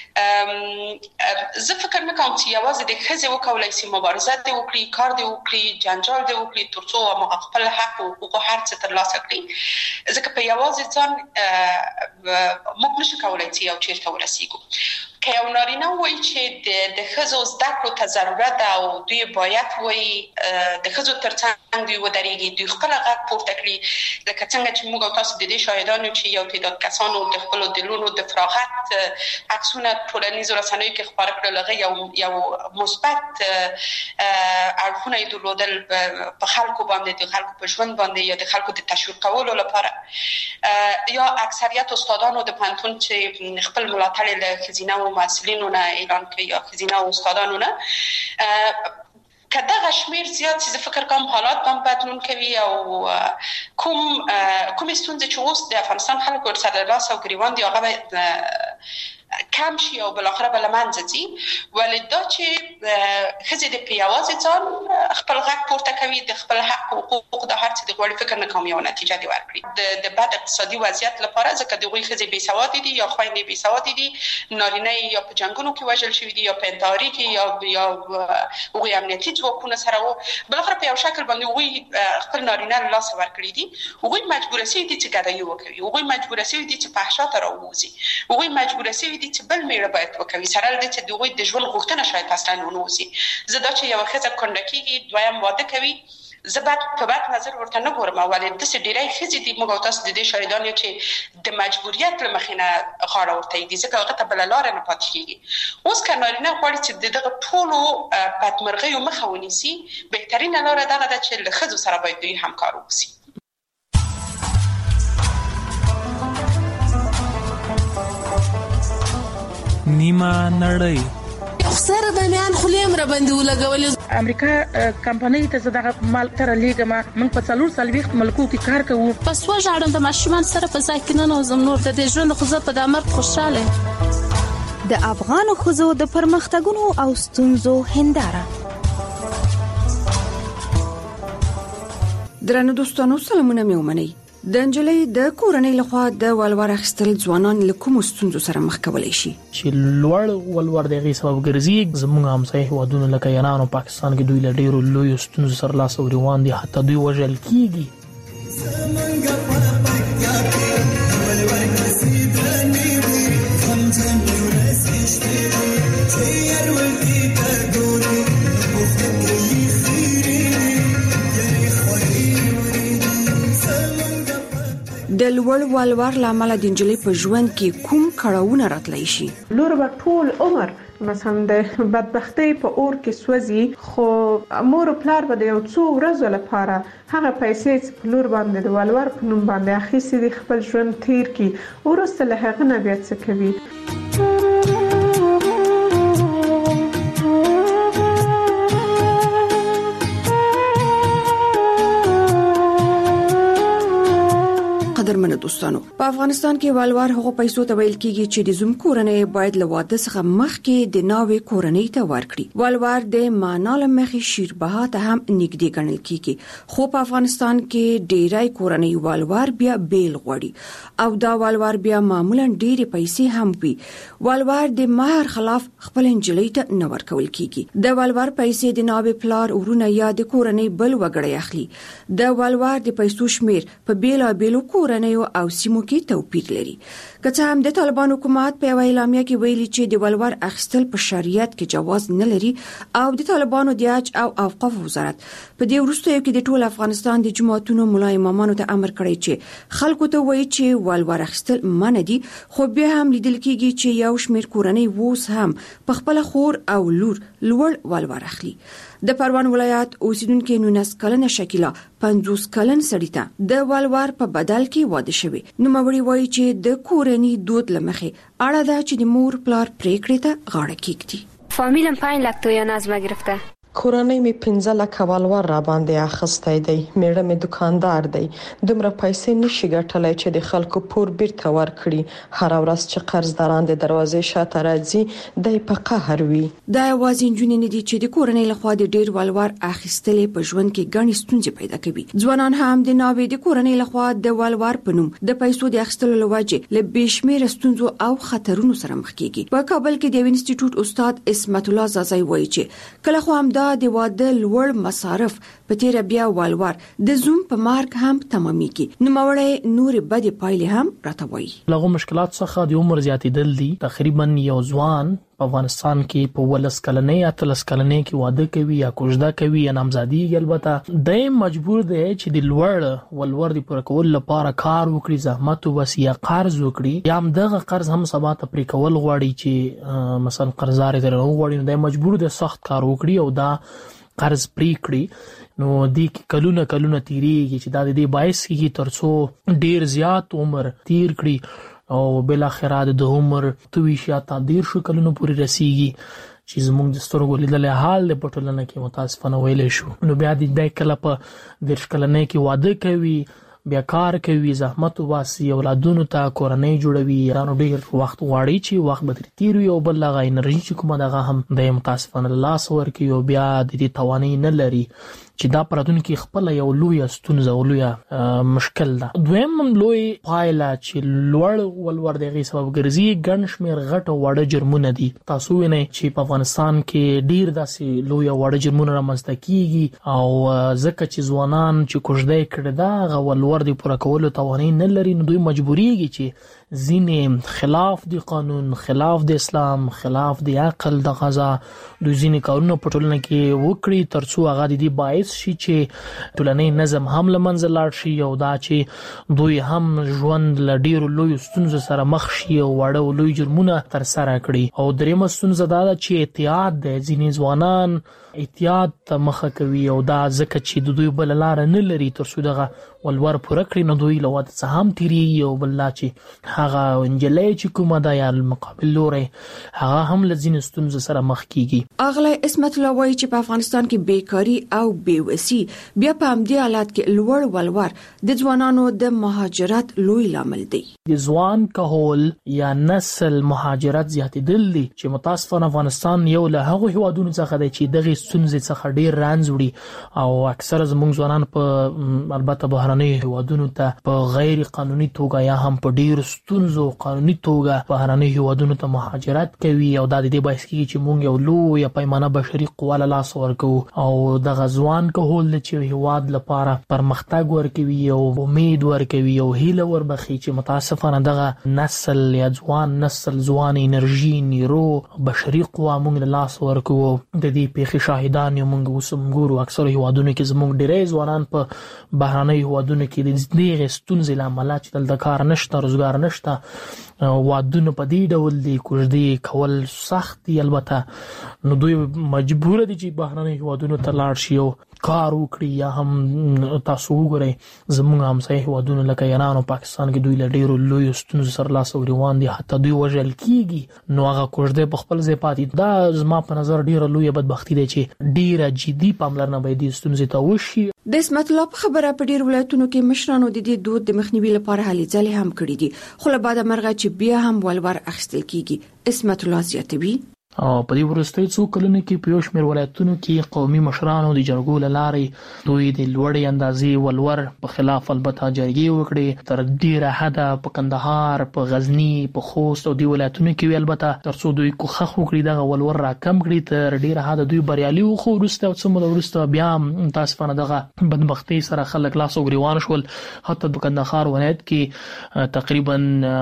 [SPEAKER 3] زه فکر نه کوم چې یوازې د ښځې وکولای شي مبارزه دې وکړي کار دې وکړي جنجال دې وکړي ترڅو موږ خپل حق او حقوق هر څه ترلاسه کړي ځکه په یوازې ځان موږ نشو کولای چې یو چیرته ورسیږو که یو نارینه وایي چې د ښځو زده کړو ته ضرورت او دوی باید وایي د ښځو ترڅنګ دوی ودرېږي دوی خپل غږ پورته کړي لکه څنګه چې موږ تاسو د دې شاهدان یو چې یو تعداد کسانو د خپل دلونو د فراغت عکسونه ټولنیزو رسنیو کې خپاره کړل هغه یو مثبت اړخونه یې درلودل په خلکو باندې د خلکو په ژوند باندې یا د خلکو د تشویق کولو لپاره یا اکثریت استادانو د پوهنتون چې خپل ملاتړ له ښځینه مسؤلینو نه اعلان کوي یا ښځینه استادانو نه کدا غشمیر زیات چې فکر کوم حالات هم بدلون کوي او کوم ستونزې چې اوس د افغانستان خلکو ورسره لاس او ګریوان دي هغه کم شي او بل اخره بل منځ دي ولې دا چې ښځې د پیاوازي ځان خپل غږ پورته کوي د خپل حق او حقوق د هر څه د غوړي فکر نه کوم یو نتیجه دی ورکړي د بد اقتصادي وضعیت لپاره ځکه د غوي ښځې بې سوادي دي یا خويندې بې سوادي دي نارینه یا په جنگونو کې وژل شوی دي یا په انتحاري کې یا غوي امنیتي ځواکونه سره وو بل اخره په یو شکل باندې غوي خپل نارینه لاس ورکړي دي غوي مجبور شي دي چې ګډه یو کوي غوي مجبور شي دي چې فحشا ته راوځي غوي مجبور شي دي چې بل میړه باید وکوي سره لري چې دوی د ژوند غوښتنه شاید اصلا ونه وسی زدا چې یو ښځه کندکیږي دویم واده کوي زبات په بد نظر ورته نه ګورم ولې د سې ډیرای ښځې د موږ تاسو د دې شاهدان چې د مجبوریت لمخینه غاړه ورته دي ځکه هغه ته بل لار نه پاتې کیږي اوس کانارینه غواړي چې دغه ټولو بدمرغي مخه ونیسي بهترینه لار دغه ده چې له ښځو سره باید دوی همکار وکړي
[SPEAKER 5] نیمه نړۍ
[SPEAKER 6] سره د میان خلیم را باندې ولګولې
[SPEAKER 7] امریکا کمپنۍ ته زداغه مال تر لیګه ما من په 4 ملکو کې کار کوو
[SPEAKER 6] پس وژاړم د ماشومان سره په ځای کې نه نوزم نور د دې ژوند خو زه په دامر خوشاله
[SPEAKER 8] د افغان خزو د پرمختګونو او ستونزو هنداره
[SPEAKER 9] درنو دوستانو سلامونه مې ومنئ د انجلۍ د کورنۍ لخوا د ولور اخیستل ځوانان له کوم ستونزو سره مخ کولای شي
[SPEAKER 10] چې لوړ ولور دغه سبب ګرځي زموږ همسایه هیوادونو لکه ایران او پاکستان کې دوی له ډیرو لوی ستونزو سره لاس او روان دي حتی دوی وژل کیږي
[SPEAKER 9] د لوړ ولور لامل د انجلۍ په ژوند کې کوم کړهونه راتلی شي
[SPEAKER 11] لور به ټول عمر مثلا د بدبختی په اور کې سوځي خو مور او پلار به د یو څو ورځې لپاره هغه پیسې چې په لور باندې د ولور په نوم باندې اخیستي دي خپل ژوند تیر کړي وروسته له هغه نه بیا څه کوي قدرمن دوستانو په افغانستان کې ولور هغه پیسو ته ویل کیږي چې د زوم کورنۍ باید له واده څخه مخکې د ناوې کورنۍ ته ورکړي ولور د معنا له مخې شیربها ته هم نږدې ګڼل کیږي خو په افغانستان کې ډیری کورنۍ ولور بیا بیل غوړي او دا ولور بیا معمولا ډیره پیسې هم وي ولور د مہر خلاف خپل انجلۍ ته نه ورکول کیږي د ولور پیسې د ناوې پلار ورونه یا د کورنۍ بل وګړي اخلي د ولور د پیسو شمیر په بیلابیلو کورنیو او سیمو کې توپیر لري که څه هم د طالبان حکومت په اعلامیه کې ویلي چې د ولور اخیستل په شریعت کې جواز نه لري او د طالبانو د حج او اوقاف وزارت په دې وروستیو کې د ټول افغانستان د جماعتونو ملا امامانو ته امر کړی چې خلکو ته وایي چې ولور اخیستل منع دي خو بیا هم لیدل کېږي چې یو شمېر کورنۍ ووس هم په خپل خور او لور لوړ ولور اخلي. د پروان ولایت اوسیدونکو 19 کلنه شکیلا 50 کلن سړی ته د ولور په بدل کې واده شوی. نو موري وایي چې د کورنۍ دود لمخه اړه ده چې د مور پلار پریکړې ته غاړه کېږدي.
[SPEAKER 12] فامیلم 5 لک تویان از ما گرفته.
[SPEAKER 13] کورنۍ می 15 لک ولور را باندې اخستای دی. میړه می دکاندار دی. دومره پیسې نشي ګټلای چې د خلکو پور بیرته ورکړي. هر ورځ چې قرضداران د دروازې شاته راځي د په قهر وي. دا یوازې نجونې نه دي چې د کورنۍ لخوا د ډیر ولور اخیستلې په ژوند کې ګڼې ستونزې پیدا کوي. ځوانان هم د ناوې د کورنۍ لخوا د ولور په نوم د پیسو د اخیستلو لوجه له بشمیر ستونزو او خطرونو سره مخ کیږي. په کابل کې د انسټیټیوټ استاد اسمت الله زازای وایي چې کله خو هم د واده لوړ مصارف په تیر بیا ولور د زوم په مارک هم تمامېږي. نو موري نور بد پایلې هم راتوي.
[SPEAKER 10] لغو مشکلات څخه د عمر زیاتېدل دي. تقریبا یو ځوان په افغانستان کې په ولس کلنې یا تلس کلنې کې واده کوي یا کوژده کوي یا نامزادي. البته د مجبور دی چې د لوړ ولور د پر کول لپاره کار وکړي، زحمت وباسي یا قرض وکړي، یا هم دغه قرض هم سبا ته پرې کول غواړي چې مثلا قرضدار درنه غواړي، نو د مجبور دی سخت کار وکړي او دا قرض پرې کړي. نو د کلونه تیریږي چې دا د دې باعث کیږي ترڅو ډیر زیات عمر تیر کړي او بل اخره د عمر 23 یا 13 کلونو پورې رسیږي چې زموږ د سترګو لیدلې حال د پټولنه کې متاسفانه ویلې شو. نو بیا د کله په 10 کلنې کې واده کوي، بیا کار کوي، زحمت وباسي، اولادونو ته کورنۍ جوړوي، رانو ډیر وخت غواړي چې وخت به تیر وي او بل هغه انرژي چې کومه دغه هم د متاسفانه لاس ورکي او بیا د دې توانایي نه لري چې دا پراتونکو خپل یو لوی ستونزه او لوی مشکل ده. دویم لوی پایله چې لوړ ولور دغه سبب ګرځي ګڼ شمیر غټ وړ جرمونه دي. تاسو وینئ چې په افغانستان کې ډیر داسې لوی وړ جرمونه رامنځته کیږي او ځکه چې ځوانان چې کوژده کړي دا غو ولور دی پوره کولو توانایي نه لري، نو دوی مجبوریږي چې ځینې خلاف دی قانون، خلاف د اسلام، خلاف د عقل د غذا دوی ځینې کارونه په ټولنه کې وکړي ترڅو هغه د دې باعث شي چې ټولنې نظم هم له منځه لاړ شي او دا چې دوی هم ژوند له ډیرو لوی ستونزو سره مخ شي او واړه لوی جرمونه ترسره کړي. او دریمه ستونزه دا ده چې احتیاط دی. ځینې ځوانان احتیاط ته مخه کوي او دا ځکه چې د دوی بل لار نه لري ترڅو دغه ولور پوره کړي، نو دوی له واده څخه هم تیریږي او بل لا چې هغه انجلۍ چې کومه ده یا مقابل لوري هغه هم له ځینې ستونزو سره مخ کیږي.
[SPEAKER 11] اغلی اسمت الله وایي چې په افغانستان کې بیکاری او بیوسي بیا په همدې حالت کې لوړ ولور د ځوانانو د مهاجرت لوی لامل دی.
[SPEAKER 10] د ځوان کهول یا نسل مهاجرت زیاتېدل دي چې متاسفانه افغانستان یو له هغو هیوادونو څخه دی چې دغه ستونزې څخه ډیر رنځ وړي او اکثره زموږ ځوانان په البته بهرنۍ هیوادونو ته په غیر قانوني توګه یا هم په ډیر ستونزو قانوني توګه بهرنۍ هیوادونو ته مهاجرت کوي او دا د دې باعث کیږي چې موږ یو لوی پیمانه بشري قوا له لاس ورکو او د غزوان کهول چې هیواد لپاره پرمختګ ورکوي او امید ورکوي او هیله وربخي چې متاسفانه دغه نسل یا ځوان انرژي نیرو بشري قوا موږ له لاس ورکو. د دې پیښې شاهدان یو موږ وسم ګورو اکثره هیوادونو کې زموږ ډیری ځوانان په بهرنۍ هیوادونو کې د دې ستونزې لامل چې دلته کار نشته، روزګار نشته، وادونه په دې ډول دي، کوژدې کول سخت دي. البته نو دوی مجبور دي چې بهرنۍ هیوادونو ته لاړ شي او کار وکړي. یا هم تاسو وګورئ زموږ همسایه هیوادونه لکه ایران او پاکستان کې دوی له ډیرو لویو ستونزو سره لاس او ګریوان دي، حتی دوی وژل کیږي. نو هغه کوژدې په خپل ځای پاتې. دا زما په نظر ډیره لویه بدبختي ده چې ډیره جدي پاملرنه باید دې ستونزې ته وشي.
[SPEAKER 11] د اسمت الله په خبره په ډیر ولایتونو کې مشرانو د دې دود د مخنیوي لپاره هلې ځلې هم کړې دي، خو له بعده مرغه چې بیا هم ولور اخیستل کیږي. اسمت الله زیاتوي
[SPEAKER 10] او په دې وروستۍ څو کلونو کې په یو شمېر ولایتونو کې قومي مشرانو د جرګو له لارې دوی د لوړې اندازې ولور په خلاف البته جرګې وکړې. تر ډیره حده په کندهار، په غزنی، په خوست او د ولایتونو کې البته ترڅو دوی کوښښ وکړي دغه ولور را کم کړي. تر ډیره حده دوی بریالي وو، خو وروسته څه موده وروسته بیا متاسفانه دغه بدبختۍ سره خلک لاس او ګریوان شول. حتی د کندهار ولایت کې تقریبا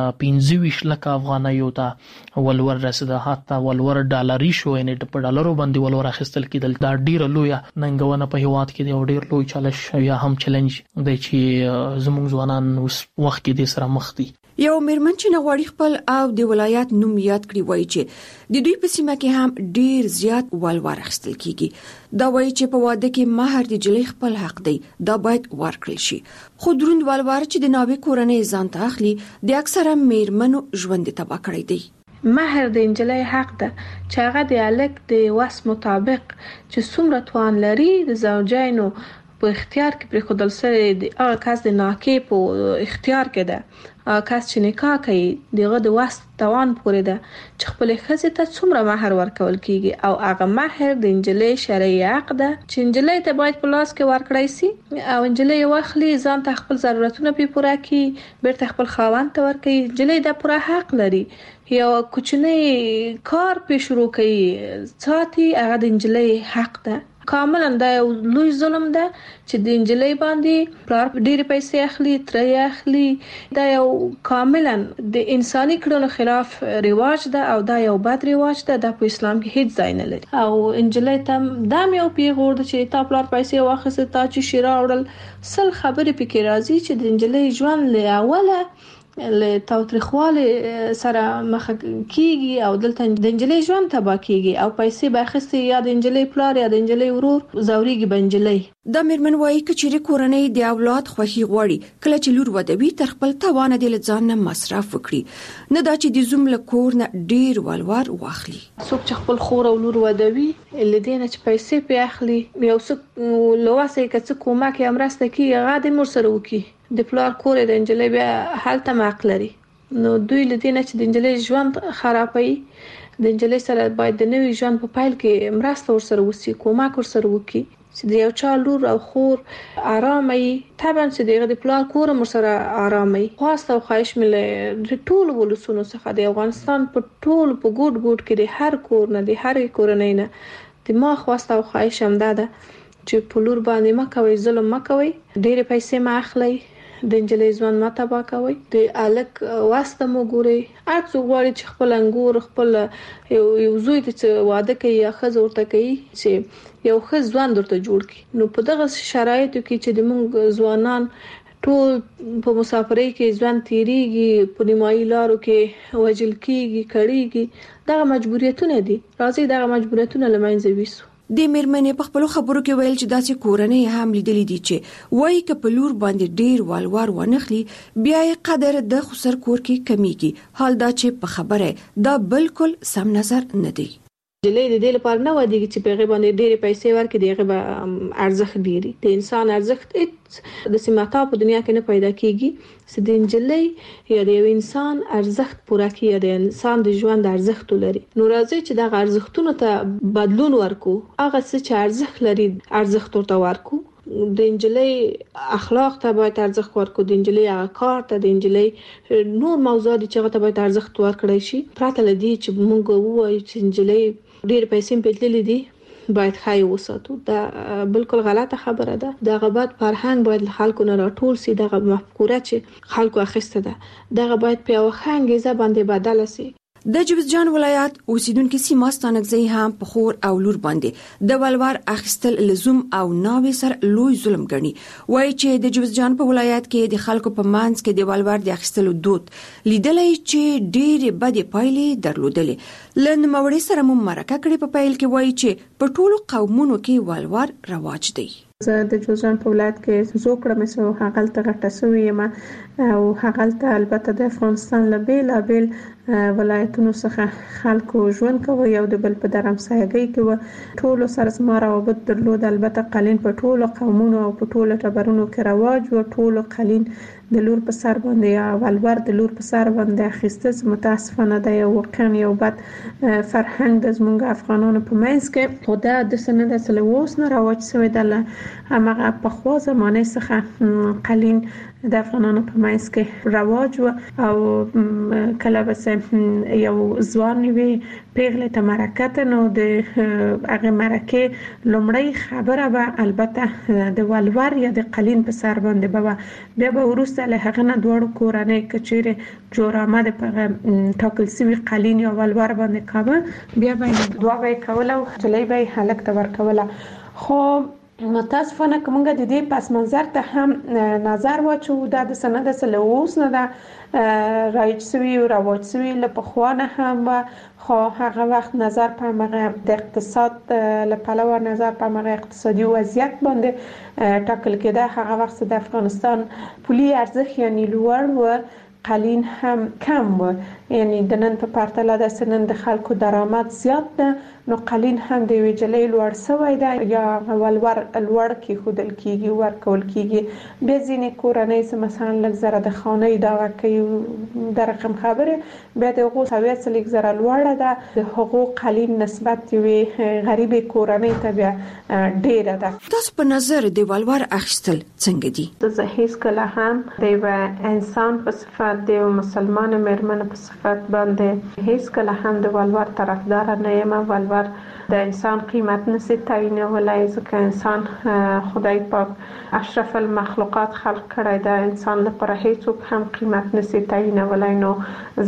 [SPEAKER 10] 25 لک افغانیو ته ولور رسیده، حتی ولور ډالري شو، یعنی په ډالرو باندې ولور اخیستل کېدل. دا ډیره لویه ننګونه په هیواد کې دی او ډیر لوی چالش یا هم چیلنج دی چې زموږ ځوانان اوس وخت کې د سره مخ دي.
[SPEAKER 11] یو میرمن چې نغواړي خپل او د ولایت نوم یاد کړي وایي چې د دوی په سیمه کې هم ډیر زیات والوار اخیستل کیږي. دا وایي چې په واده کې مہر د جلۍ خپل حق دی، دا باید ورکړل شي. خو دروند والوار چې د ناوې کورنۍ ځان ته اخلي د اکثره میرمنو ژوند تباہ کړی دی.
[SPEAKER 14] مہر د انجلۍ حق ده چې هغه د الک د وس مطابق چې څومره توان لري د زوجینو په اختیار کې پرې خودل سره د هغه کس د ناکې په اختیار کې ده. کس چې نکاح کوي دغه د وس توان پورې ده چې خپل ښځې ته څومره مہر ورکول کیږي او هغه مہر د انجلۍ شرعي حق ده چې انجلۍ ته باید په لاس کې ورکړی سي او انجلۍ واخلي ځان ته خپل ضرورتونه پوره کړي بیرته خپل خاوند ته ورکړي. انجلۍ د پوره حق لري یو کوچنی کار په شروع کوي ساتي هغه د انجلۍ حق ده. کاملا دا یو لوی ظلم ده چې د انجلۍ باندې پلار ډېرې پیسې اخلي ترې اخلي. دا یو کاملا د انساني کړنو خلاف رواج ده او دا یو بد رواج ده. دا په اسلام کې هیڅ ځای نه لري او انجلۍ ته دا یو پیغور ده چې تا پلار پیسې واخیسته تا چې شیرا وړل سل خبرې پکې راځي چې د انجلۍ ژوند له اوله له تاوتریخواله سره مخ کیږي او دلته د انجلۍ ژوند تباہ کیږي او پیسې باخستې یا د انجلۍ پلار یا د انجلۍ ورور زوريږي بنجلۍ.
[SPEAKER 11] د میرمن وایي چې کورنۍ د اولاد خوښي غواړي کله چې لور ودوي تر خپل توان د ځان نه مصرف وکړي نه دا چې د زوم له کور نه ډیر والوار واخلي.
[SPEAKER 14] څوک چې خپل خور او لور ودوي لدینه چې پیسې په اخلي یو څه لواسه کڅ کومه کې امرسته کی غاډي مر سره وکي د پلار کور د انجلۍ بیا حالت ماق لري نو دوی لدینه چې د انجلۍ ژوند خرابوي د انجلۍ سره باید د نوې ژوند په پایل کې مرسته ورسره وسی کومک ورسره وکي چې د یو چا لور او خور آرامي طبعا چې دغه د پلار کور سره آرامي. خواسته او خواهش مې د ټول ولسونو څخه د افغانستان په ټول په ګوټ ګوټ کې د هر کور نه د هر کورنۍ نه د ما خواسته او خواهش هم ده چې په لور باندې مکوي ظلم مکوي ډېر پیسې ما اخلي د انجلۍ ژوند ما تباہ کوي د الک واسطه مو ګوري اڅو غواړي چې خپل انګور خپل یو زوی ته واده کوي یا خزه ورته کوي چې یو خز ژوند ورته جوړ کړي. نو په دغه شرایطو کې چې د موږ ځوانان ټول په مسافرۍ کې ژوند تیریږي په نیمایي لارو کې وجل کیږي کړيږي دغه مجبوریتونه دي راځي دغه مجبوریتونه لمنځه ویسو.
[SPEAKER 11] د میرمنې په خپل خبرو کې ویل چې داسې کورنۍ هم لیدلې دي چې وایي ک په لور باندې ډیر والوار ونخلي بیا یې قدر د خسر کور کې کمیږي حال دا چې په خبره دا بالکل سم نظر نه دی.
[SPEAKER 14] جلې د دې لپاره نه ودیږي چې په غیبه باندې ډېر پیسې ورکړي دغه به ارزښت ډیری د انسان ارزښت د سیماتا په دنیا کې نه پیدا کیږي چې د انجلۍ یا د انسان ارزښت پوره کیږي د انسان د ژوند ارزښت لري. نو راځي چې دغه ارزښتونو ته بدلون ورکو هغه څه چې ارزښت لري ارزښت ورته ورکو. د انجلۍ اخلاق ته باید ارزښت ورکو د انجلۍ هغه کار ته د انجلۍ نور موضوعات چې هغه ته باید ارزښت ورکړی شي پراته لدی چې موږ وایو چې انجلۍ ډېر پیسې په تللې دي باید خای وساتو دا بالکل غلطه خبره ده. د غبط فرهنګ باید خلکو نه راټول سي دغه مفکوره چې خلکو اخیسته ده دغه باید په وخانګه باندې بدل سي.
[SPEAKER 11] د جوزجان ولایت اوسیدونکو سیمه ستانګزي هم په خور او لور باندې د ولور اخیستل لزوم او ناوي سر لوی ظلم ګڼي. وایي چې د جوزجان په ولایت کې د خلکو په مانځ کې د ولور د اخیستلو دود لیدلې چې ډېر بد پایلې درلودلې. لن موړې سره مو مرکه کړې په پایل کې وایي چې په ټولو قومونو کې ولور رواج دی.
[SPEAKER 14] زه د جوزجان په ولایت کې زوکړه مې سو هغلته غټه سوې یم او هغلته البته د افغانستان له بیلابیل ولایتونو څخه خلکو ژوند کوي او د بل په درمسایګۍ کې ټولو سره زما روابط درلود. البته قالین په ټولو قومونو او په ټولو ټبرونو کې رواج و ټولو قالین د لور په سر باندې یا ولور د لور په سر باندې اخیسته متاسفانه د یو واقعا یو بد فرهنګ د زمونږ افغانانو په منځ کې خو دا د سند اصل ووس نه رواج شوی د هغه په خوا زمانه څخه قالین د افغانانو په منځ کې رواج و او کله بس یو ځوان وی پیغله ته مرکه نو د هغه مرکه لومړی خبره به البته د ولور یا د قالین په سر باندې به بیا به ورسته له هغه نه دوړو کورنۍ کچېره جوړ آمد په ټاکل سوي قالین یا ولور باندې کاوه بیا به دوه به کوله او چلای به هلک ته ورکوله. خو متاسفانه کومه د دې پس منظر ته هم نظر واچو د سند سلووس نه دا رایج سوی او رواج سوی له پخوانه هم خو هغه وخت نظر په مغه د اقتصاد له پلوه نظر په مغه اقتصادي وضعیت باندې ټاکل کېده. هغه وخت د افغانستان پولي ارزښت یعنی لوړ و، قلین هم کم و، یعنی د نن په پرتله د سنن د خلکو درآمد زیات ده، نو قلین هم د ویجلې لوړ سوی ده یا ولور لوړ کې خودل کیږي ورکول کیږي. به ځینې کورنۍ چې مثلا لږ زره د خانه دا کوي د رقم خبره به د حقوق سویت لږ زره لوړه ده، د حقوق قلین نسبت وي غریب کورنۍ ته بیا ډیره ده.
[SPEAKER 11] تاسو په نظر د ولور اخیستل څنګه دي؟
[SPEAKER 14] زه هیڅ کله هم د انسان په صفت د مسلمان مېرمن په صفت باندې هیڅ کله هم د ولور طرفدار نه یم. ولور د انسان قیمت نشي تعیینولای، ځکه انسان خدای پاک اشرف المخلوقات خلق کړی دا انسان لپاره هیڅوک هم قیمت نشي تعیینولای، نو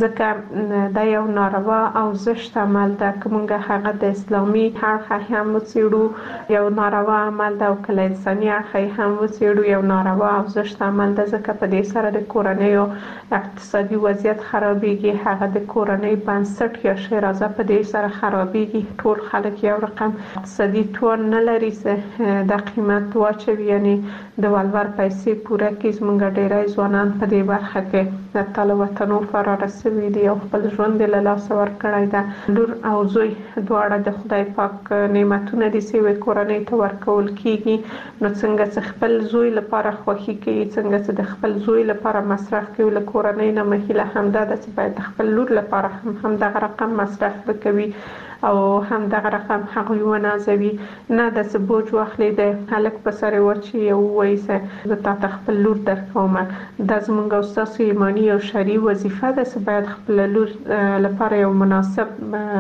[SPEAKER 14] ځکه دا یو ناروا او زشت عمل ده. کومه هغه د اسلامي اړخ هم وڅېړو یو ناروا عمل ده، او کله انساني اړخ هم وڅېړو یو ناروا او زشت عمل ده، ځکه په دې سره د کورنۍ اقتصادي وضعیت خرابېږي، هغه د کورنۍ بنسټ یا شیرازه په دې سره خرابېږي. ټول خلک یو رقم اقتصادي توان نه لري چې د قیمت واچوي، یعنی د ولور پیسې پوره کړي. زموږ ډېری ځوانان په دې برخه کې د تل وطنو فراره سوي دي او خپل ژوند له لاسه ورکړی ده. لور او زوی دواړه د خدای پاک نعمتونه دي چې کورنۍ ته ورکول کیږي، نو څنګه چې خپل زوی لپاره خوښي کوي، څنګه چې د خپل زوی لپاره مصرف کوي، له کورنۍ نه مهیله همدا ده چې باید خپل لور لپاره هم دغه رقم مصرف وکوي او هم دغه رقم هغوی ونازوي. نه د څه بوج واخلي د هلک په سر وچی او وایي چې زه تاته خپل لور درکوم. دا زموږ او ستاسو ایماني او شرعي وظیفه ده چې باید خپل لور لپاره یو مناسب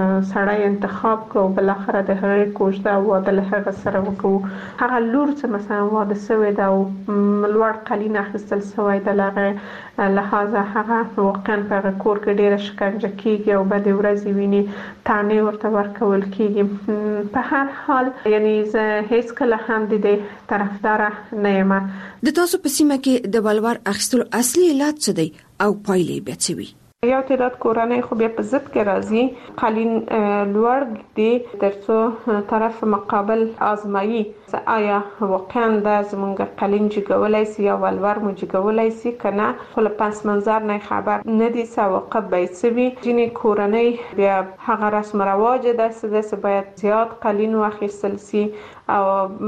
[SPEAKER 14] سړی انتخاب کړو، بلاخره د هغې کوژده او واده له هغه سره وکړو. هغه لور چې مثلا واده سوی ده او لوړ قلین اخیستل سوی ده، له هغه لحاظه هغه واقعا په هغه کور کې ډېره شکنجه کیږي او بدې ورځې ویني، طعنې ورته ورکول کیږي. په هر حال یعنی زه هیڅ کله هم د دې طرفدار نه یم.
[SPEAKER 11] د تاسو په سیمه کې د ولور اخیستلو اصلي علت څه دی او پایلې به څه وي؟
[SPEAKER 14] یو تعداد کورنۍ خو بیا په ضد کې راځي، قلین لوړ دی ترڅو طرف مقابل آزمایي آیا واقعا دا زمونږ قلین جګولای سي یا ولور مو جګولای سي کنه، خو له پس منظر نه خبر نه دي سواقب به سوي. ځینې کورنۍ بیا هغه رسم رواج ده باید زیات قلین واخیستل سي، او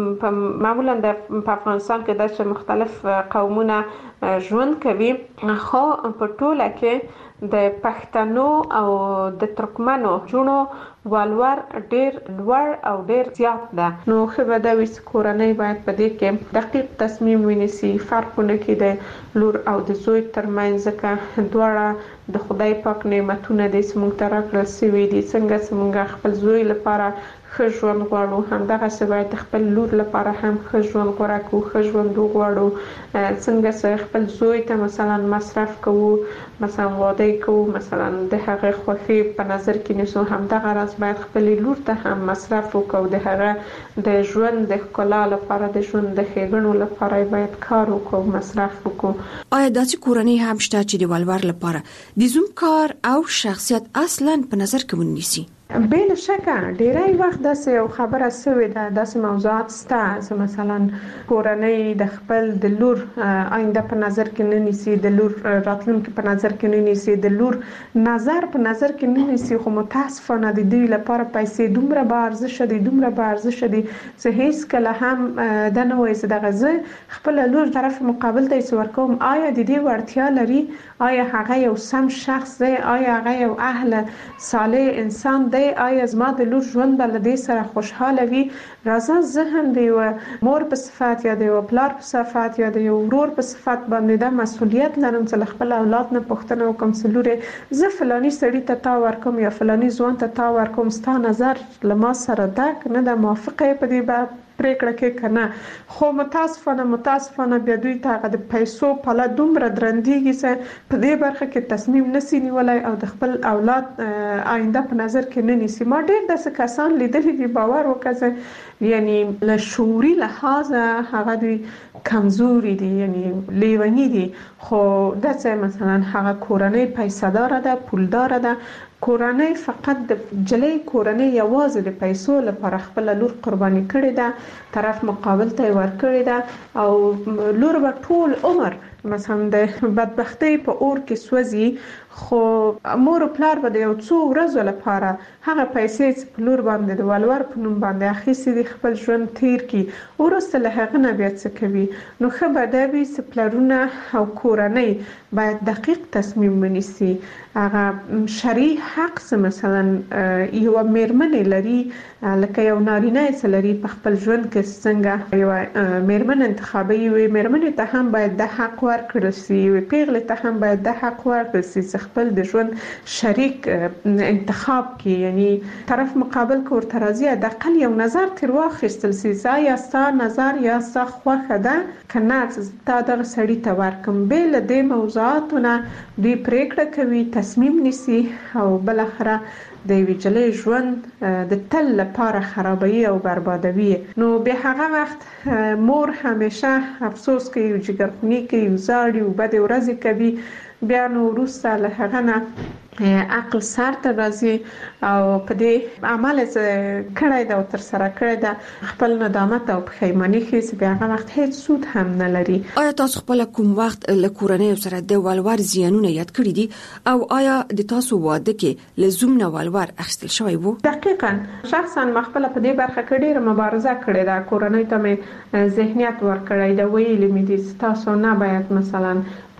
[SPEAKER 14] معمولا په افغانستان کې د مختلف قومونه ژوند کوي، خو په ټوله کې د پښتنو او د ترکمنو جونو ولور ډیر لوړ او ډیر زیات ده. نو خو به دا ویس کورنۍ باید په دې کې دقیق تصمیم ونیسي، فرقونه کې د لور او د زوی ترمنځ، ځکه دواړه د خدای پاک نعمتونه دي چې موږ ته راکړل سوي دي. څنګه چې موږ خپل زوی لپاره ښه ژوند غواړو، همدغسې باید خپل لور لپاره هم ښه ژوند غوره کړو، ښه ژوند وغواړو. څنګه چې خپل زوی ته مثلا مصرف کوو، مثلا واده کوو، مثلا د هغه خوښي په نظر کې نیسو، همدغه راز باید خپل لور ته هم مصرف وکړو، د هغه د ژوند د ښکلا لپاره، د ژوند د ښېګڼو لپاره باید کار وکړو، مصرف وکړو.
[SPEAKER 11] آیا داسې کورنۍ هم شته چې د ولور لپاره د زوم کار او شخصیت اصلا په نظر کې ونیسي؟
[SPEAKER 14] بلا شکه ډیری وخت داسې یو خبره سوې ده، داسې موضوعات شته چې مثلا کورنۍ د خپل د لور آینده په نظر کې نه نیسي، د لور راتلونکي په نظر کې نه نیسي، د لور نظر په نظر کې نه نیسي، خو متاسفانه د دوی لپاره پیسې دومره با ارزښت دي، دومره با ارزښت دي چې هیڅ کله هم دا نه وایي چې دغه زه خپل لور طرف مقابل ته یې ورکوم آیا د دې وړتیا لري، آیا هغه یو سم شخص دی، آیا هغه یو اهل صالح انسان دی، آیا زما د لور ژوند به له دې سره خوشحاله وي. راځه زه هم د یو مور په صفت یا د یو پلار په صفت یا د یو ورور په صفت باندې دا مسؤلیت لرم چې له خپل اولاد نه پوښتنه وکړم چې لورې زه فلاني سړي ته تا ورکوم یا فلاني ځوان ته تا ورکوم، ستا نظر له ما سره ده که نه ده، موافقه یې په دې پریکړه کې کنه خو متاسفانه بیا دوی ته د پیسو په لاره دومره درندېږي چې په دې برخه کې تصمیم نسی نیولای او د خپل اولاد آینده په نظر کې نه نیسي. ما ډېر داسې کسان لیدلي دي باور وکړئ یعنی له شعوري لحاظ هغه دوی کمزوري دي یعنی لیونی دي خو داسې مثلا هغه کورنۍ پیسې دار ده پولدار ده کورنۍ فقط د جلې کورنۍ یوازې د پیسو لپاره خپل لور قرباني کړې ده طرف مقابل ته ورکړې ده او لور به ټول عمر مثلا د بدبختی په اور کې سوځي خو مور او پلار به د یو څو ورځې لپاره هغه پیسې چې په لور باندې د ولور په نوم باندې اخیستي دي خپل ژوند تیر کی ورسته له هغه نه بیا څه کوي. نو ښه به دا وي چې پلرونه او کورنۍ باید دقیق تصمیم ونیسي. هغه شرعي حق څه مثلا یو میرمن لري لکه یو نارینه چې لري په خپل ژوند کې څنګه یو میرمن انتخابي وي میرمن ته هم باید د حق ورکړل شي پیغله ته هم باید د حق ورکړل شي خپل د ژوند شریک انتخاب کې یعنی طرف مقابل کو ورته راځي د اقل یو نظر تر واخیستل شي یا ستا نظر یا ستا خوښه ده کنه تا دغه سړی ته ورکم بل د موضوعاتونه دوی پریکړه کوي تصمیم نیسي او بل اخره د ویجلې ژوند د تل لپاره خرابوي او بربادوي. نو به هغه وخت مور همیشه افسوس کوي او جګرخونی کوي او زاړي او بد ورځې کوي بیا نو وروسته له هغه نه عقل سر ته راځي او په دې عمل کړای دا تر سره کړی دا خپل ندامت او پښیمانی هیڅ بیا هغه وخت هیڅ سود هم نه لري.
[SPEAKER 11] آیا تاسو خپل کوم وخت له کورنۍ سره د ولور زیانونه یاد کړی دي او آیا د تاسو واده کې لزوم نه ولور اخیستل شوی وو؟
[SPEAKER 14] دقیقاً شخصا مخبل په دې برخه کې ډیره مبارزه کړې ده کورنۍ ته مې ذهنیت ورکړی دا ویلې مې دي تاسو نه باید مثلا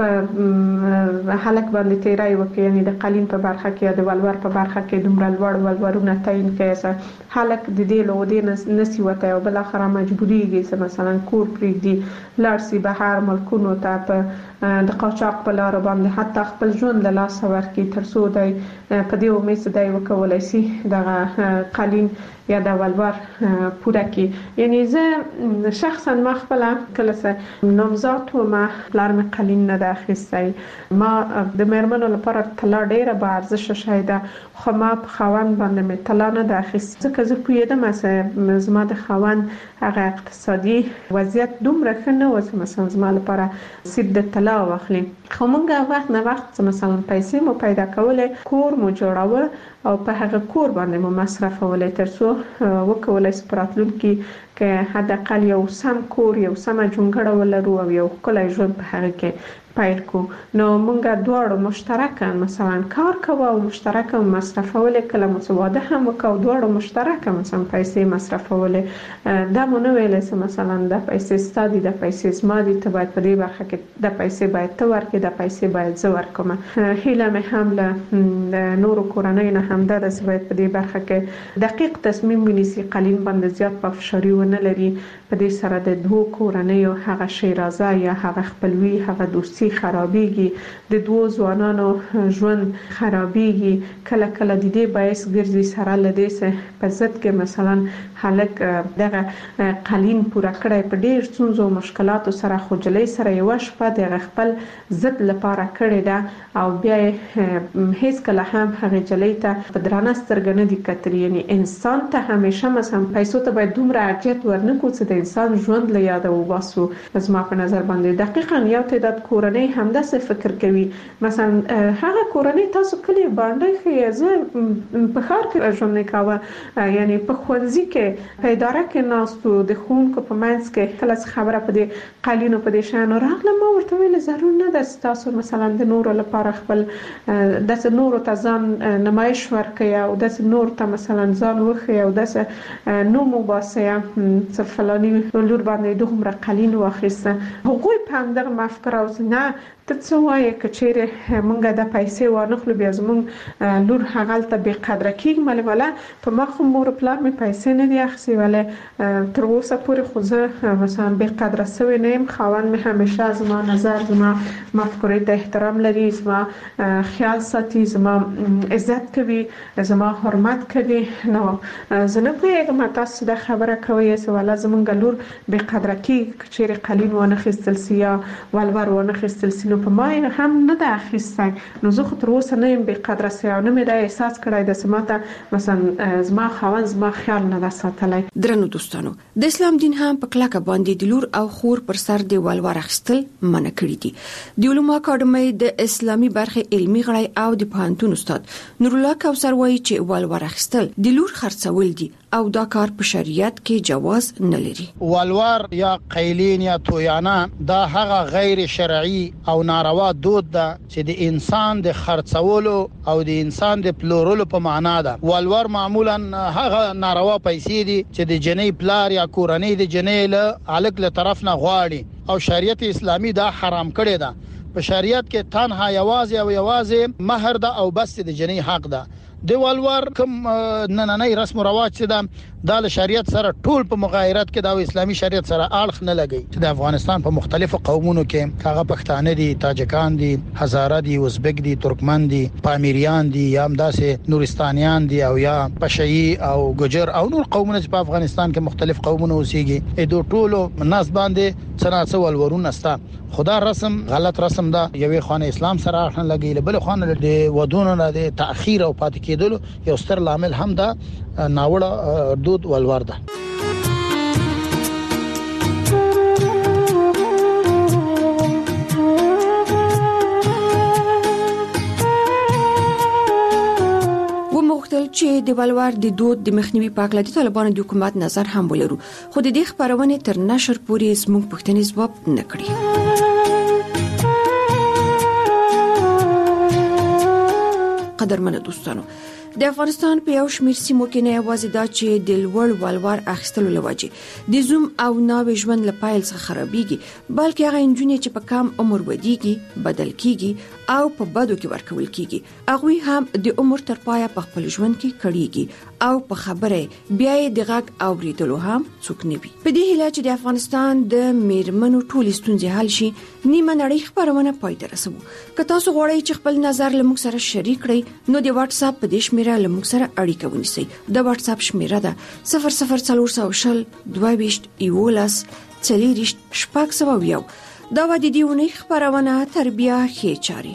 [SPEAKER 14] په حلق باندې تیرای وکړي یعنی د قالین په برخه کې یا د ولور په برخه کې دومره لوړ ولورونه تعیین کړي حلق د دې لودې نسی وته او بل اخره مجبوریږي چې مثلا کور پریږدي لارسي بهر ملکونو ته په د قاچاق په لار باندې حتی خپل ژوند له لاس ورکړي ترڅو د په دې امید دی وکولای شي دغه قالین یا د ولور پوره کی یعنی زه شخصا ما خپل کله سه نامزاد ما پلار مې قالین نه اخیستی ما د میرمنو لپاره طلا ډیره به ارزش شایده خو ما په خوان باندې مې طلا نه اخیست ځکه زه پوهیدم چې زما د خوان هغه اقتصادي وضعیت دومره ښه نه و چې مثلا زما لپاره سید د طلا واخلي خو موږ وخت نه وخت مثلا پیسې مو پیدا کولې کور مو جوړاوه او په هغه کور باندې مو مصرفولې ترڅو وکولای شو راتلونکي کې حداقل یو سم کور یو سم جونګړه ولرو او یو کولای ژوند په هغه کې پیل کو. نو مونږه دواړو مشترکاً مثلا کار کوو او مشترکاً مصرفولې کله مو واده هم وکاو دواړو مشترکاً مثلا پیسې مصرفولې دا مونږ ویل چې مثلا د پیسې ستادي د پیسې زما دي ته باید په دې برخه کې د پیسې باید ته ورکې د پیسې باید زه ورکوم. هیله مې هم له نورو کورنۍ نه هم ده چې باید په دې برخه کې دقیق تصمیم ونیسي قالین باندې زیات پافشاری ونه لري په دې سره د دوه کورنۍ هغه شیرازه یا هغه خپلوي هغه دوستي خرابېږي د دوه ځوانانو ژوند خرابېږي کله کله د دې باعث ګرځي سره لدې سه په ضد کې مثلا هلک دغه قالین پوره کړی په ډېر څونځو مشکلاتو سره خوجلې سره یو شپه د خپل ضد لپاره کړی دا او بیا هیڅ کله هم هغه جلې ته په درانه سترګه نه دي کتلي یعنی انسان ته همیشه مثلا پیسو ته باید دومره ارجحیت ورنکړو چې د انسان ژوند له یاده وباسو. زما په نظر باندې دقیقاً یو تعداد کورنۍ همداسې فکر کوي مثلا هغه کورنۍ تاسو کلی باندې خیزه په خار کې ژوند کاوه یعنی په خوځي کې په اداره کې ناستو د خونکو په منځ کې کله خبره په دې قالینو په دې شان راغله ما ورته ویل ضرور نه ده تاسو مثلا د نورو لپاره خپل د نورو ته ځان نمایش ورکړي او د نور ته مثلا ځان وخی او د نو مباسه فلانی لور باندې دومره قالین واخیسته هغوی په همدغه مفکر او نه ته څه وایې کچېره مونږ د پیسې ورنخلو بیا زمونږ لور هغه ته به قدر کیږي مله ولا په مخ مور پلار می پیسې نه دی اخسي ولا تر اوسه پورې خو زه مثلا به قدر سوي نیم خوان می همیشه زما نظر زما مفکورې ته احترام لري زما خیال ساتي زما عزت کوي زما حرمت کوي نو زه نه پیغام تاسو د خبره کوي سواله زمونږ لور به قدر کی کچېره قلین ونه خستل سیا ولور ونه خستل سینو په ما هم نه د اخیستای نو زه خو تر اوسه نه يم به قدر سیا نه مې د احساس کړای د سماته مثلا زما خوان زما خیال نه د ساتلای
[SPEAKER 11] درنو دوستانو د اسلام دین هم په کلکه باندې د لور او خور پر سر دی ولور اخستل منع کړی دي د علومو اکاډمۍ د اسلامي برخه علمي غړی او د پوهنتون استاد نور الله کوثر وایي چې ولور اخستل د لور خرڅول دي او دا کار په شریعت کې جواز نه لري
[SPEAKER 15] ولور یا قیلین یا تویانه دا هغه غیر شرعي او ناروا دود ده چې د انسان د خرڅولو او د انسان د پلورلو په معنا ده ولور معمولا هغه ناروا پیسې دي چې د جنې پلار یا کورنۍ د جنې له الګ له طرف نه غواړي او شریعت اسلامي دا حرام کړی ده په شریعت کې تنها یوازې مہر ده او بس د جنې حق ده د ولور کوم نننۍ رسم او رواج چې دا د شریعت سره ټول په مغایرت کې د اسلامي شریعت سره اړخ نه لګي چې د افغانستان په مختلفو قومونو کې هغه پښتانه دي تاجکان دي هزاره دي ازبک دي ترکمن دي پامیریان دي یا هم داسې نورستانیان دي او یا پشهي او ګجر او نور قومونه چې په افغانستان کې مختلف قومونه اوسېږي دوی ټول ناس باندې څنګه ولورونه ستا خدا رسم غلط رسم ده یوې خانه اسلام سره اړخ نه لګي بل خانه د ودونو نه د تاخير او پات کېدل یو ستر لامل هم ده ناوړه دود ولور ده
[SPEAKER 11] ومختل چې د ولور د دود د مخنیوي په اړه د طالبانو د حکومت نظر هم ولرو خو د دې خبرونه تر نشر پورې زموږ پښتني ځواب نه کړی قدرمنو دوستانو د افغانستان په یو شمېر سیمو کې نه یوازې دا چې د لوړ ولور اخیستلو لوجه د زوم او ناوې ژوند له پایل څخه خرابېږي بلکې هغه انجونې چې په کم عمر ودیږي بدل کیږي او په بدو کې ورکول کیږي هغه هم د عمر تر پایه په خپل ژوند کې کړيږي او په خبره بیا د غږ اوریدلو هم څوک نه وي په دې هیله چې د افغانستان د میرمنو ټول ستونزې حل شي نیمه نړۍ خبرونه پای ته رسوي که تاسو غواړئ چې خپل نظر له موږ سره شریک کړئ نو د واتس اپ په دې شمیره له موږ سره اړیکه ونیسئ د واتس اپ شمیره ده 0040 22 11 40 دا و د دیونی خبرونه تربیه خې چاري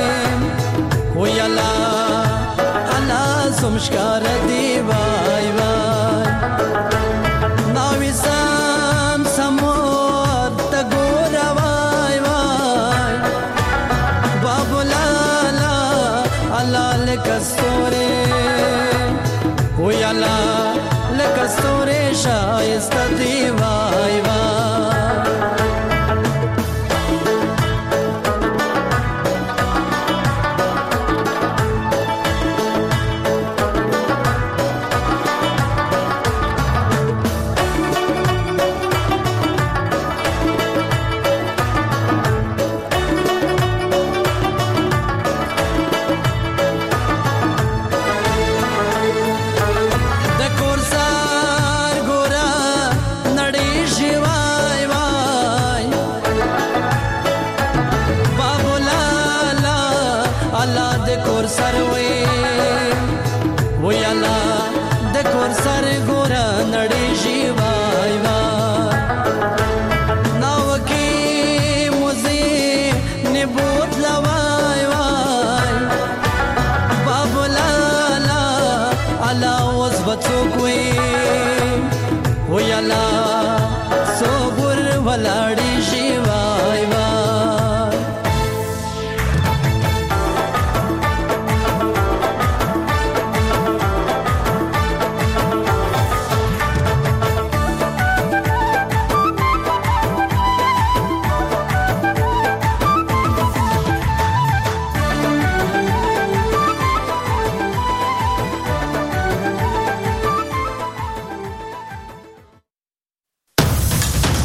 [SPEAKER 16] Somos cara de vai vai ولاړ